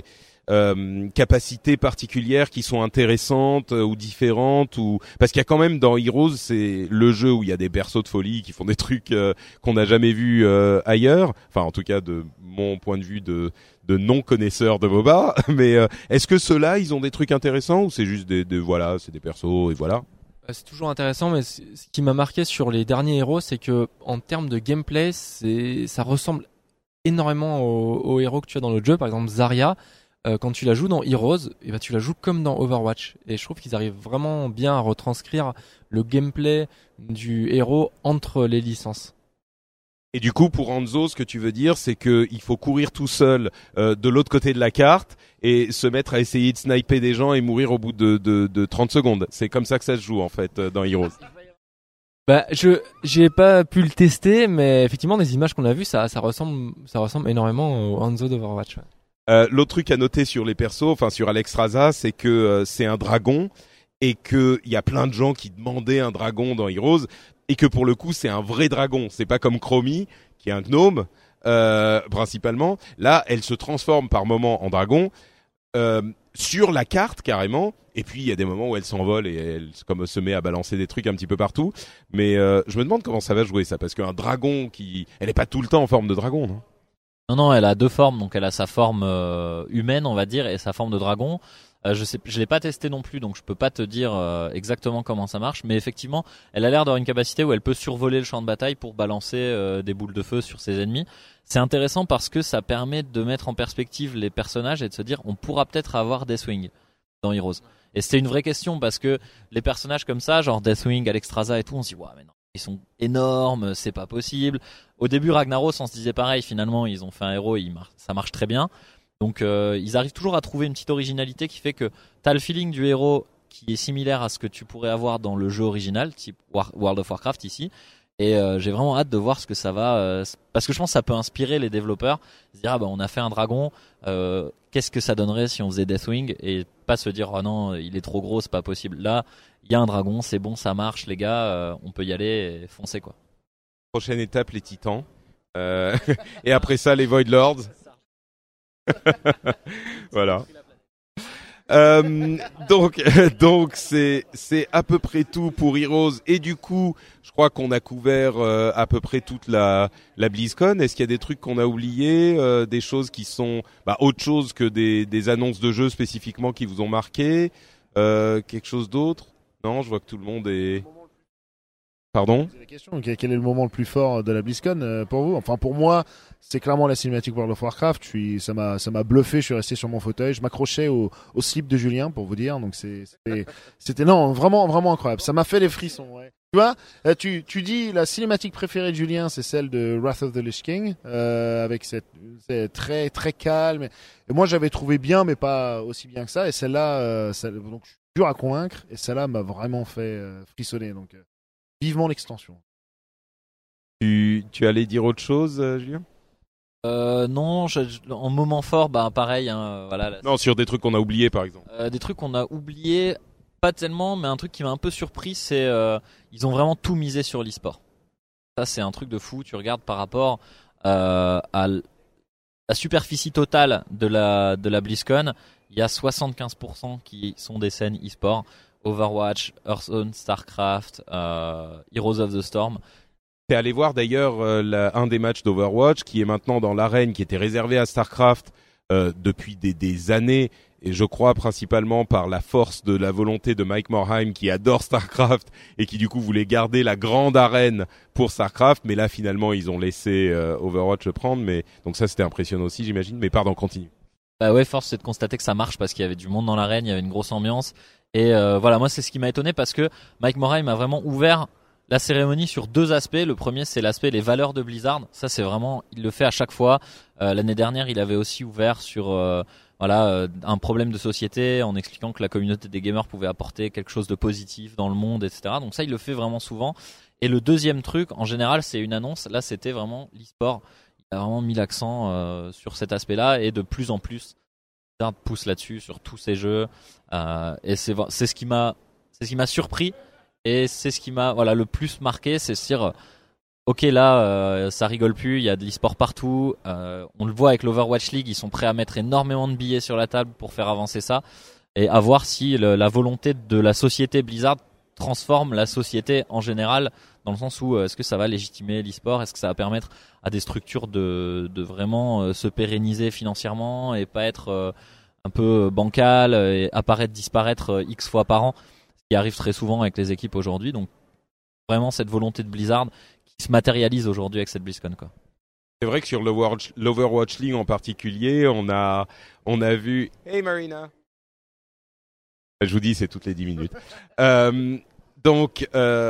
capacités particulières qui sont intéressantes ou différentes, ou parce qu'il y a quand même dans Heroes, c'est le jeu où il y a des persos de folie qui font des trucs qu'on n'a jamais vus ailleurs, enfin en tout cas de mon point de vue de non connaisseur de MOBA. Mais est-ce que ceux-là ils ont des trucs intéressants ou c'est juste voilà, c'est des persos et voilà? C'est toujours intéressant, mais ce qui m'a marqué sur les derniers héros, c'est que en termes de gameplay, ça ressemble énormément aux héros que tu as dans le jeu. Par exemple, Zarya, quand tu la joues dans Heroes, et ben tu la joues comme dans Overwatch. Et je trouve qu'ils arrivent vraiment bien à retranscrire le gameplay du héros entre les licences. Et du coup, pour Hanzo, ce que tu veux dire, c'est que il faut courir tout seul de l'autre côté de la carte et se mettre à essayer de sniper des gens et mourir au bout de 30 secondes. C'est comme ça que ça se joue en fait dans Heroes. Bah, j'ai pas pu le tester, mais effectivement, des images qu'on a vues, ça ressemble énormément au Hanzo d'Overwatch. Ouais. L'autre truc à noter sur les persos, enfin sur Alexstrasza, c'est que c'est un dragon et que il y a plein de gens qui demandaient un dragon dans Heroes et que pour le coup c'est un vrai dragon. C'est pas comme Chromie qui est un gnome principalement. Là, elle se transforme par moments en dragon sur la carte carrément. Et puis il y a des moments où elle s'envole et elle comme se met à balancer des trucs un petit peu partout. Mais je me demande comment ça va jouer ça, parce qu'un dragon elle est pas tout le temps en forme de dragon, non? Non, elle a deux formes, donc elle a sa forme humaine, on va dire, et sa forme de dragon. Je l'ai pas testé non plus, donc je peux pas te dire exactement comment ça marche, mais effectivement, elle a l'air d'avoir une capacité où elle peut survoler le champ de bataille pour balancer des boules de feu sur ses ennemis. C'est intéressant parce que ça permet de mettre en perspective les personnages et de se dire, on pourra peut-être avoir Deathwing dans Heroes. Et c'était une vraie question parce que les personnages comme ça, genre Deathwing, Alexstrasza et tout, on se dit, ouais, mais non. Ils sont énormes, c'est pas possible. Au début, Ragnaros, on se disait pareil. Finalement, ils ont fait un héros, ça marche très bien. Donc, ils arrivent toujours à trouver une petite originalité qui fait que t'as le feeling du héros qui est similaire à ce que tu pourrais avoir dans le jeu original, type World of Warcraft ici. Et j'ai vraiment hâte de voir ce que ça va, parce que je pense que ça peut inspirer les développeurs, se dire on a fait un dragon, qu'est-ce que ça donnerait si on faisait Deathwing, et pas se dire oh non il est trop gros, c'est pas possible. Là il y a un dragon, c'est bon, ça marche les gars, on peut y aller et foncer quoi. Prochaine étape les Titans, et après ça les Void Lords. Voilà. Donc c'est à peu près tout pour Heroes, et du coup je crois qu'on a couvert à peu près toute la BlizzCon. Est-ce qu'il y a des trucs qu'on a oubliés, des choses qui sont autre chose que des annonces de jeux spécifiquement qui vous ont marqué, quelque chose d'autre? Non, je vois que tout le monde est Pardon ? C'est la question. Quel est le moment le plus fort de la BlizzCon pour vous ? Enfin, pour moi, c'est clairement la cinématique World of Warcraft. Ça m'a bluffé. Je suis resté sur mon fauteuil. Je m'accrochais au slip de Julien, pour vous dire. Donc c'était non, vraiment, vraiment incroyable. Ça m'a fait les frissons. Ouais. Tu vois, tu dis la cinématique préférée de Julien, c'est celle de Wrath of the Lich King, avec c'est très très calme. Et moi, j'avais trouvé bien, mais pas aussi bien que ça. Et celle-là, donc je suis dur à convaincre. Et celle-là m'a vraiment fait frissonner. Donc vivement l'extension. Tu allais dire autre chose, Julien ? Non, en moment fort, bah pareil. Hein, voilà. Non, sur des trucs qu'on a oubliés, par exemple. Des trucs qu'on a oubliés, pas tellement, mais un truc qui m'a un peu surpris, c'est ils ont vraiment tout misé sur l'e-sport. Ça, c'est un truc de fou. Tu regardes par rapport à la superficie totale de la BlizzCon, il y a 75% qui sont des scènes e-sport. Overwatch, Hearthstone, Starcraft, Heroes of the Storm. T'es allé voir d'ailleurs un des matchs d'Overwatch qui est maintenant dans l'arène, qui était réservé à Starcraft depuis des années, et je crois principalement par la force de la volonté de Mike Morhaime qui adore Starcraft et qui du coup voulait garder la grande arène pour Starcraft, mais là finalement ils ont laissé Overwatch le prendre, mais donc ça c'était impressionnant aussi j'imagine, mais pardon, continue. Bah ouais, force c'est de constater que ça marche parce qu'il y avait du monde dans l'arène, il y avait une grosse ambiance. Et voilà, moi c'est ce qui m'a étonné parce que Mike Morhaime a vraiment ouvert la cérémonie sur deux aspects. Le premier, c'est l'aspect les valeurs de Blizzard. Ça c'est vraiment, il le fait à chaque fois. L'année dernière, il avait aussi ouvert sur un problème de société en expliquant que la communauté des gamers pouvait apporter quelque chose de positif dans le monde, etc. Donc ça, il le fait vraiment souvent. Et le deuxième truc, en général, c'est une annonce. Là, c'était vraiment l'e-sport. Il a vraiment mis l'accent sur cet aspect-là et de plus en plus Blizzard pousse là-dessus sur tous ses jeux. Et c'est ce qui m'a surpris et c'est ce qui m'a le plus marqué, c'est se dire ok, là ça rigole plus, il y a de l'e-sport partout, on le voit avec l'Overwatch League, ils sont prêts à mettre énormément de billets sur la table pour faire avancer ça, et à voir si la volonté de la société Blizzard transforme la société en général, dans le sens où est-ce que ça va légitimer l'e-sport, est-ce que ça va permettre à des structures de vraiment se pérenniser financièrement et pas être un peu bancal et disparaître X fois par an, ce qui arrive très souvent avec les équipes aujourd'hui. Donc vraiment cette volonté de Blizzard qui se matérialise aujourd'hui avec cette BlizzCon, quoi. C'est vrai que sur l'Overwatch League en particulier, on a vu Hey Marina. Je vous dis, c'est toutes les 10 minutes. Donc,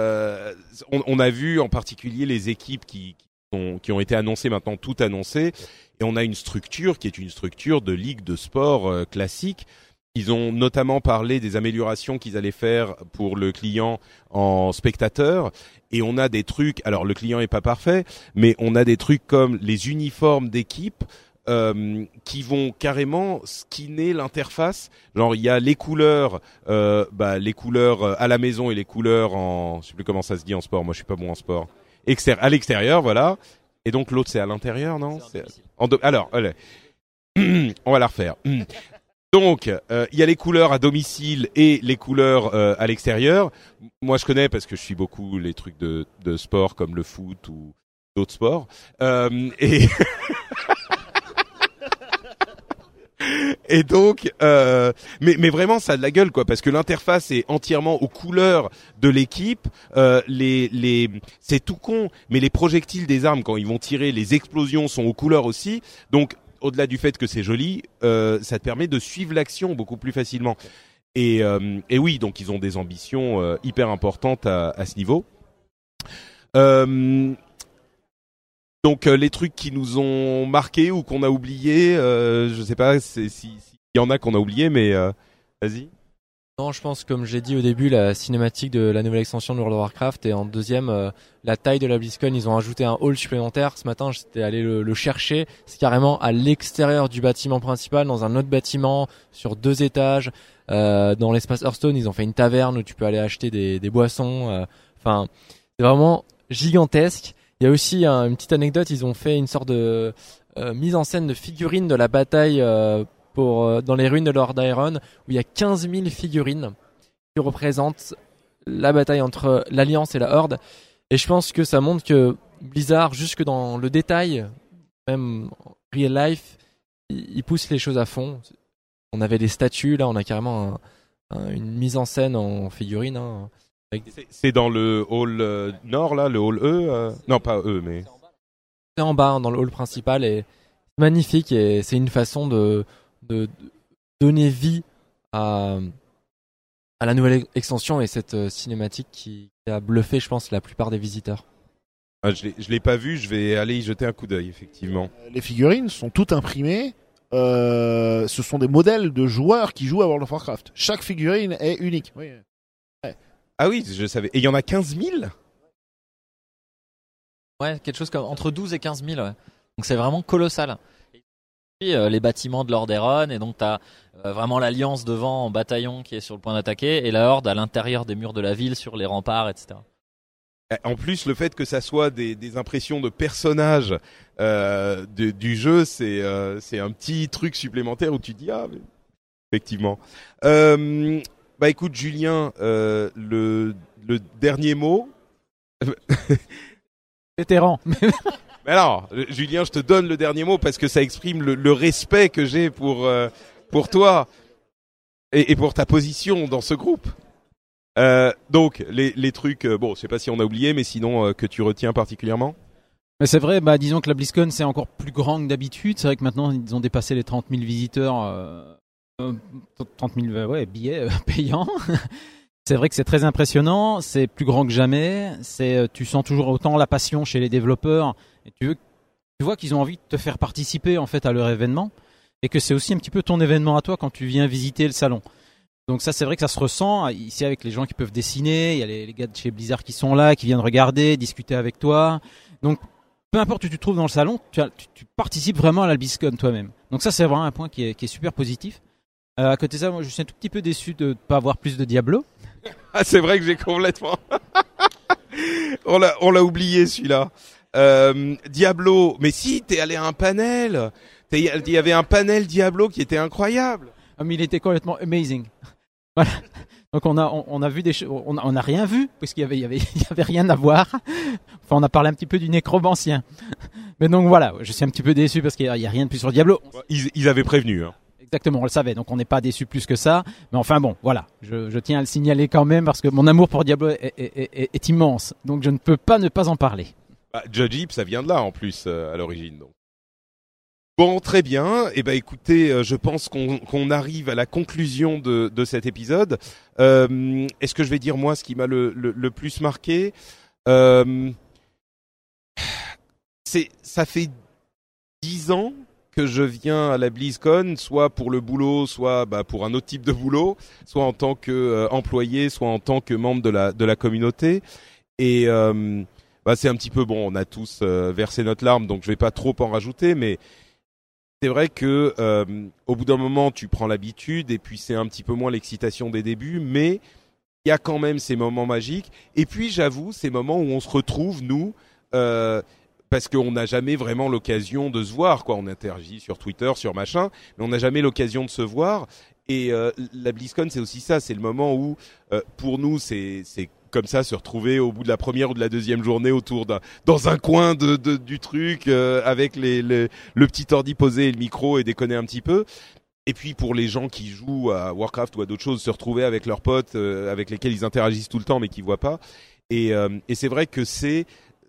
on a vu en particulier les équipes qui ont été annoncées maintenant, toutes annoncées, et on a une structure qui est une structure de ligue de sport classique. Ils ont notamment parlé des améliorations qu'ils allaient faire pour le client en spectateur, et on a des trucs. Alors, le client est pas parfait, mais on a des trucs comme les uniformes d'équipe. Qui vont carrément skinner l'interface. Genre il y a les couleurs à la maison et les couleurs en, je sais plus comment ça se dit en sport. Moi je suis pas bon en sport. À l'extérieur, voilà. Et donc l'autre c'est à l'intérieur, non ? Alors, allez. On va la refaire. Donc il y a les couleurs à domicile et les couleurs à l'extérieur. Moi je connais parce que je suis beaucoup les trucs de sport comme le foot ou d'autres sports. Et donc, mais vraiment ça a de la gueule, quoi, parce que l'interface est entièrement aux couleurs de l'équipe. C'est tout con, mais les projectiles des armes quand ils vont tirer, les explosions sont aux couleurs aussi. Donc, au-delà du fait que c'est joli, ça te permet de suivre l'action beaucoup plus facilement. Et oui, donc ils ont des ambitions hyper importantes à ce niveau. Donc les trucs qui nous ont marqués ou qu'on a oubliés, je sais pas s'il y en a qu'on a oubliés, mais vas-y. Non, je pense, comme j'ai dit au début, la cinématique de la nouvelle extension de World of Warcraft, et en deuxième, la taille de la BlizzCon. Ils ont ajouté un hall supplémentaire. Ce matin, j'étais allé le chercher. C'est carrément à l'extérieur du bâtiment principal, dans un autre bâtiment, sur 2 étages. Dans l'espace Hearthstone, ils ont fait une taverne où tu peux aller acheter des boissons. Enfin, c'est vraiment gigantesque. Il y a aussi une petite anecdote, ils ont fait une sorte de mise en scène de figurines de la bataille dans les ruines de Lord Iron, où il y a 15 000 figurines qui représentent la bataille entre l'Alliance et la Horde. Et je pense que ça montre que Blizzard, jusque dans le détail, même real life, il pousse les choses à fond. On avait des statues, là on a carrément une mise en scène en figurines, hein. C'est dans le hall nord là, le hall E. Non, pas E, mais. C'est en bas, dans le hall principal, et c'est magnifique, et c'est une façon de donner vie à la nouvelle extension et cette cinématique qui a bluffé, je pense, la plupart des visiteurs. Ah, je l'ai pas vu, je vais aller y jeter un coup d'œil, effectivement. Les figurines sont toutes imprimées. Ce sont des modèles de joueurs qui jouent à World of Warcraft. Chaque figurine est unique. Oui. Ouais. Ah oui, je savais. Et il y en a 15 000 ? Ouais, quelque chose comme entre 12 et 15 000. Ouais. Donc c'est vraiment colossal. Et puis, les bâtiments de Lordaeron, et donc t'as vraiment l'Alliance devant en bataillon qui est sur le point d'attaquer, et la Horde à l'intérieur des murs de la ville sur les remparts, etc. En plus, le fait que ça soit des impressions de personnages du jeu, c'est un petit truc supplémentaire où tu dis mais... effectivement. Bah écoute, Julien, le dernier mot. Vétéran. Mais alors, Julien, je te donne le dernier mot parce que ça exprime le respect que j'ai pour toi et pour ta position dans ce groupe. Donc les trucs, bon, je sais pas si on a oublié, mais sinon que tu retiens particulièrement. Mais c'est vrai, disons que la BlizzCon c'est encore plus grand que d'habitude. C'est vrai que maintenant ils ont dépassé les 30 000 visiteurs, 30 000 billets payants. C'est vrai que c'est très impressionnant, c'est plus grand que jamais. Tu sens toujours autant la passion chez les développeurs. Et tu vois qu'ils ont envie de te faire participer en fait à leur événement, et que c'est aussi un petit peu ton événement à toi quand tu viens visiter le salon. Donc ça, c'est vrai que ça se ressent ici avec les gens qui peuvent dessiner. Il y a les gars de chez Blizzard qui sont là, qui viennent regarder, discuter avec toi. Donc, peu importe où tu te trouves dans le salon, tu participes vraiment à la BlizzCon toi-même. Donc ça, c'est vraiment un point qui est super positif. À côté de ça, moi, je suis un tout petit peu déçu de ne pas avoir plus de Diablo. Ah, c'est vrai que j'ai complètement... on l'a oublié, celui-là. Diablo, mais si, t'es allé à un panel. Il y avait un panel Diablo qui était incroyable. Ah, mais il était complètement amazing. Voilà. Donc on a vu des choses, on n'a rien vu parce qu'il y avait rien à voir. Enfin, on a parlé un petit peu du nécromancien. Mais donc voilà, je suis un petit peu déçu parce qu'il y a rien de plus sur Diablo. Ils avaient prévenu. Hein. Exactement, on le savait. Donc on n'est pas déçu plus que ça. Mais enfin bon, voilà, je tiens à le signaler quand même parce que mon amour pour Diablo est immense. Donc je ne peux pas ne pas en parler. Judge Ip, ça vient de là en plus à l'origine. Donc. Bon, très bien. Eh ben, écoutez, je pense qu'on arrive à la conclusion de cet épisode. Est-ce que je vais dire moi ce qui m'a le plus marqué ? Ça fait 10 ans que je viens à la BlizzCon, soit pour le boulot, soit pour un autre type de boulot, soit en tant que employé, soit en tant que membre de la communauté. Et c'est un petit peu bon. On a tous versé notre larme, donc je vais pas trop en rajouter, mais c'est vrai que au bout d'un moment, tu prends l'habitude et puis c'est un petit peu moins l'excitation des débuts, mais il y a quand même ces moments magiques. Et puis, j'avoue, ces moments où on se retrouve, nous, parce qu'on n'a jamais vraiment l'occasion de se voir, quoi. On interagit sur Twitter, sur machin, mais on n'a jamais l'occasion de se voir. Et la BlizzCon, c'est aussi ça. C'est le moment où, pour nous, c'est comme ça, se retrouver au bout de la première ou de la deuxième journée dans un coin du truc, avec le petit ordi posé et le micro et déconner un petit peu. Et puis pour les gens qui jouent à Warcraft ou à d'autres choses, se retrouver avec leurs potes, avec lesquels ils interagissent tout le temps mais qui voient pas. Et c'est vrai que c'est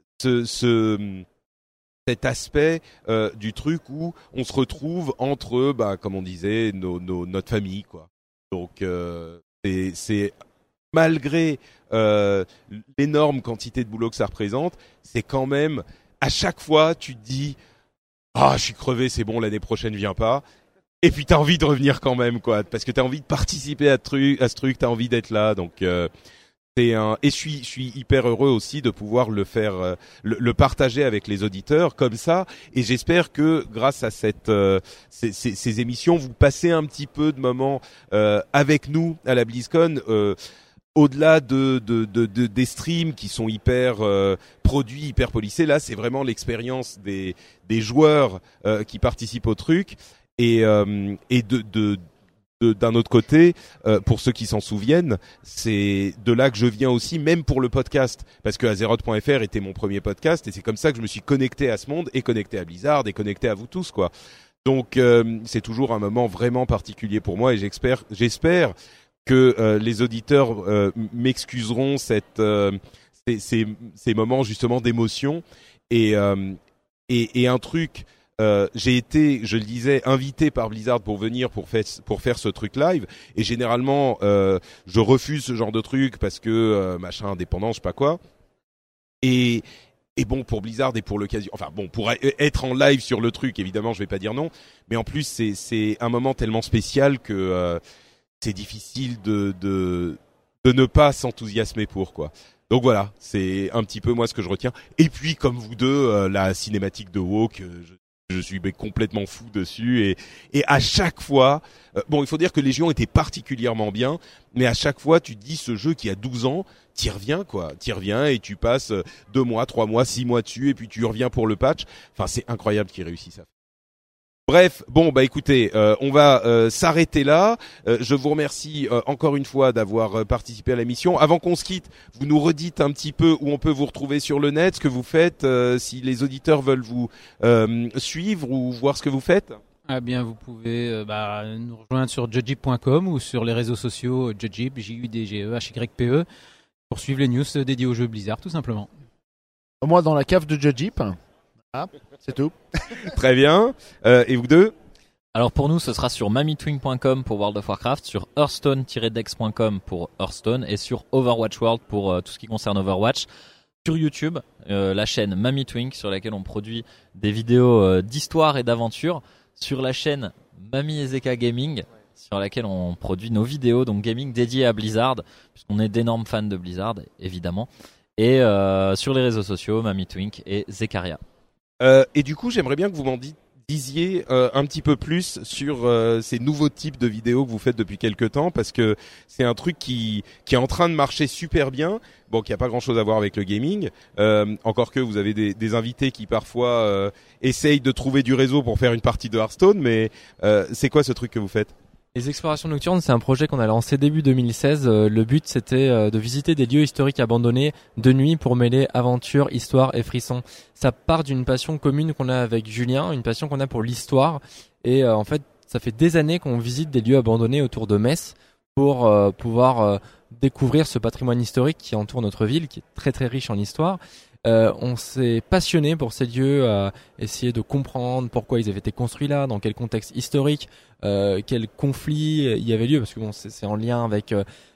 cet aspect du truc où on se retrouve entre, comme on disait, notre famille, quoi. Donc c'est malgré l'énorme quantité de boulot que ça représente, c'est quand même à chaque fois tu te dis je suis crevé, c'est bon, l'année prochaine vient pas. Et puis t'as envie de revenir quand même, quoi, parce que t'as envie de participer à ce truc, t'as envie d'être là. Donc et je suis hyper heureux aussi de pouvoir le faire, le partager avec les auditeurs comme ça. Et j'espère que grâce à ces émissions, vous passez un petit peu de moments avec nous à la BlizzCon. Au-delà des streams qui sont hyper produits, hyper polissés, là c'est vraiment l'expérience des joueurs qui participent au truc. Et d'un autre côté, pour ceux qui s'en souviennent, c'est de là que je viens aussi, même pour le podcast, parce que Azeroth.fr était mon premier podcast, et c'est comme ça que je me suis connecté à ce monde, et connecté à Blizzard, et connecté à vous tous, quoi. Donc c'est toujours un moment vraiment particulier pour moi, et j'espère que les auditeurs m'excuseront ces moments justement d'émotion et un truc. J'ai été, je le disais, invité par Blizzard pour venir pour faire ce truc live. Et généralement, je refuse ce genre de truc parce que machin indépendant, je sais pas quoi. Et bon, pour Blizzard et pour l'occasion, enfin bon, pour être en live sur le truc, évidemment, je vais pas dire non. Mais en plus, c'est un moment tellement spécial que c'est difficile de ne pas s'enthousiasmer pour quoi. Donc voilà, c'est un petit peu moi ce que je retiens. Et puis comme vous deux, la cinématique de WoW, je suis complètement fou dessus et à chaque fois, bon, il faut dire que Légion était particulièrement bien, mais à chaque fois tu te dis ce jeu qui a 12 ans, t'y reviens et tu passes 2 mois, 3 mois, 6 mois dessus et puis tu reviens pour le patch. Enfin, c'est incroyable qu'ils réussissent ça. Bref, bon bah écoutez, on va s'arrêter là. Je vous remercie encore une fois d'avoir participé à la mission. Avant qu'on se quitte, vous nous redites un petit peu où on peut vous retrouver sur le net, ce que vous faites, si les auditeurs veulent vous suivre ou voir ce que vous faites. Ah bien, vous pouvez nous rejoindre sur judgip.com ou sur les réseaux sociaux Judgip, JUDGE, pour suivre les news dédiées aux jeux Blizzard, tout simplement. Moi, dans la cave de Judgip. Ah, c'est tout. Très bien. Et vous deux? Alors pour nous, ce sera sur mamitwing.com pour World of Warcraft, sur hearthstone-dex.com pour Hearthstone et sur Overwatch World pour tout ce qui concerne Overwatch. Sur YouTube, la chaîne Mamitwing sur laquelle on produit des vidéos d'histoire et d'aventure. Sur la chaîne Mami Ezeka Gaming sur laquelle on produit nos vidéos, donc gaming dédiées à Blizzard, puisqu'on est d'énormes fans de Blizzard, évidemment. Et sur les réseaux sociaux, Mamitwing et Zekaria. Et du coup, j'aimerais bien que vous m'en disiez un petit peu plus sur ces nouveaux types de vidéos que vous faites depuis quelques temps, parce que c'est un truc qui est en train de marcher super bien. Bon, qui a pas grand-chose à voir avec le gaming, encore que vous avez des invités qui parfois essayent de trouver du réseau pour faire une partie de Hearthstone, mais c'est quoi ce truc que vous faites? Les explorations nocturnes, c'est un projet qu'on a lancé début 2016. Le but, c'était de visiter des lieux historiques abandonnés de nuit pour mêler aventure, histoire et frisson. Ça part d'une passion commune qu'on a avec Julien, une passion qu'on a pour l'histoire. Et en fait, ça fait des années qu'on visite des lieux abandonnés autour de Metz pour pouvoir découvrir ce patrimoine historique qui entoure notre ville, qui est très très riche en histoire. On s'est passionné pour ces lieux, à essayer de comprendre pourquoi ils avaient été construits là, dans quel contexte historique, quel conflit il y avait lieu, parce que bon, c'est en lien avec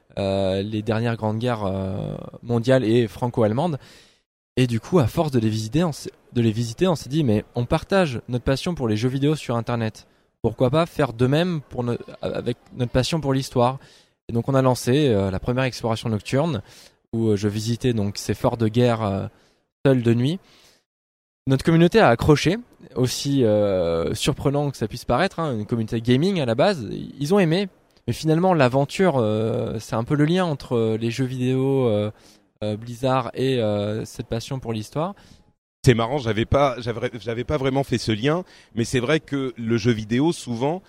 les dernières grandes guerres mondiales et franco-allemandes. Et du coup, à force de les visiter, on s'est dit, mais on partage notre passion pour les jeux vidéo sur Internet. Pourquoi pas faire de même avec notre passion pour l'histoire? Et donc, on a lancé la première exploration nocturne où je visitais donc ces forts de guerre seul de nuit. Notre communauté a accroché, aussi surprenant que ça puisse paraître, une communauté gaming à la base. Ils ont aimé, mais finalement l'aventure, c'est un peu le lien entre les jeux vidéo Blizzard et cette passion pour l'histoire. C'est marrant, j'avais pas vraiment fait ce lien, mais c'est vrai que le jeu vidéo souvent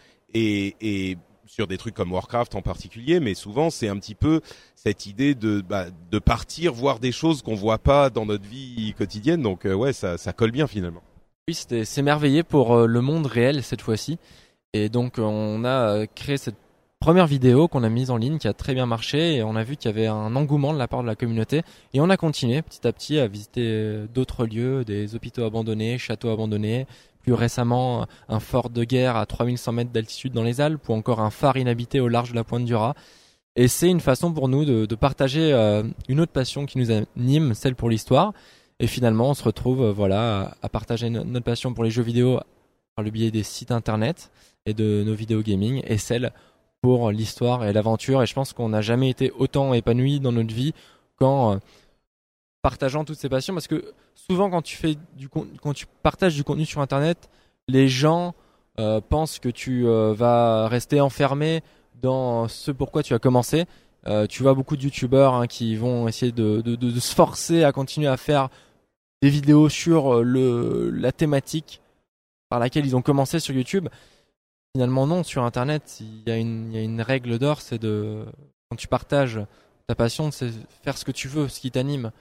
est sur des trucs comme Warcraft en particulier, mais souvent c'est un petit peu cette idée de partir voir des choses qu'on voit pas dans notre vie quotidienne. Donc ouais, ça colle bien finalement. Oui, c'était s'émerveiller pour le monde réel cette fois-ci. Et donc on a créé cette première vidéo qu'on a mise en ligne qui a très bien marché et on a vu qu'il y avait un engouement de la part de la communauté et on a continué petit à petit à visiter d'autres lieux, des hôpitaux abandonnés, châteaux abandonnés, plus récemment un fort de guerre à 3100 mètres d'altitude dans les Alpes ou encore un phare inhabité au large de la pointe du Raz. Et c'est une façon pour nous de partager une autre passion qui nous anime, celle pour l'histoire. Et finalement on se retrouve à partager notre passion pour les jeux vidéo par le biais des sites internet et de nos vidéos gaming et celle pour l'histoire et l'aventure. Et je pense qu'on n'a jamais été autant épanoui dans notre vie qu'en partageant toutes ces passions, parce que souvent quand tu partages du contenu sur internet, les gens pensent que tu vas rester enfermé dans ce pourquoi tu as commencé. Tu vois beaucoup de youtubeurs qui vont essayer de se forcer à continuer à faire des vidéos sur la thématique par laquelle ils ont commencé sur YouTube. Finalement non, sur internet il y a une règle d'or, c'est quand tu partages ta passion, c'est faire ce que tu veux, ce qui t'anime.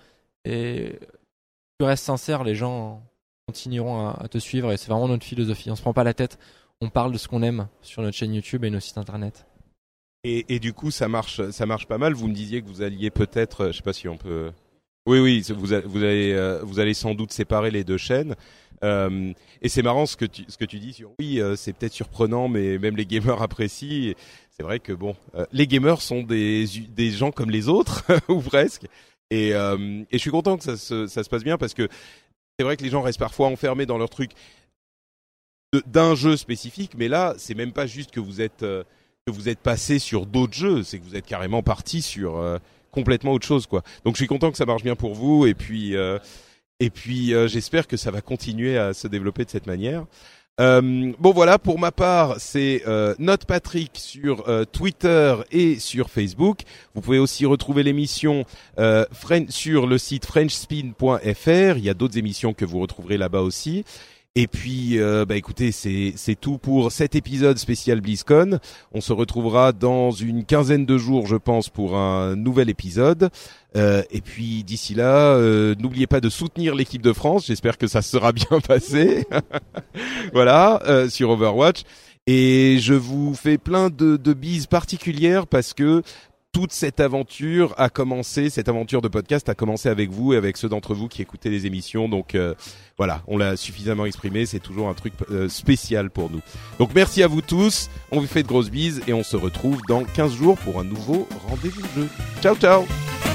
Et tu restes sincère, les gens continueront à te suivre et c'est vraiment notre philosophie. On se prend pas la tête, on parle de ce qu'on aime sur notre chaîne YouTube et nos sites internet. Et du coup, ça marche pas mal. Vous me disiez que vous alliez peut-être, je sais pas si on peut. Oui, vous allez sans doute séparer les deux chaînes. Et c'est marrant ce que tu dis sur. Oui, c'est peut-être surprenant, mais même les gamers apprécient. C'est vrai que bon, les gamers sont des gens comme les autres ou presque. Et je suis content que ça se passe bien parce que c'est vrai que les gens restent parfois enfermés dans leur truc d'un jeu spécifique, mais là, c'est même pas juste que vous êtes passé sur d'autres jeux, c'est que vous êtes carrément parti sur complètement autre chose, quoi. Donc je suis content que ça marche bien pour vous, et puis j'espère que ça va continuer à se développer de cette manière. Bon voilà, pour ma part, c'est NotePatrick sur Twitter et sur Facebook. Vous pouvez aussi retrouver l'émission sur le site frenchspin.fr. Il y a d'autres émissions que vous retrouverez là-bas aussi. Et puis, écoutez, c'est tout pour cet épisode spécial BlizzCon. On se retrouvera dans une quinzaine de jours, je pense, pour un nouvel épisode. Et puis, d'ici là, n'oubliez pas de soutenir l'équipe de France. J'espère que ça sera bien passé. Voilà, sur Overwatch. Et je vous fais plein de bises particulières parce que toute cette aventure de podcast a commencé avec vous et avec ceux d'entre vous qui écoutaient les émissions. Donc voilà, on l'a suffisamment exprimé, c'est toujours un truc spécial pour nous. Donc merci à vous tous, on vous fait de grosses bises et on se retrouve dans 15 jours pour un nouveau rendez-vous jeu. Ciao ciao.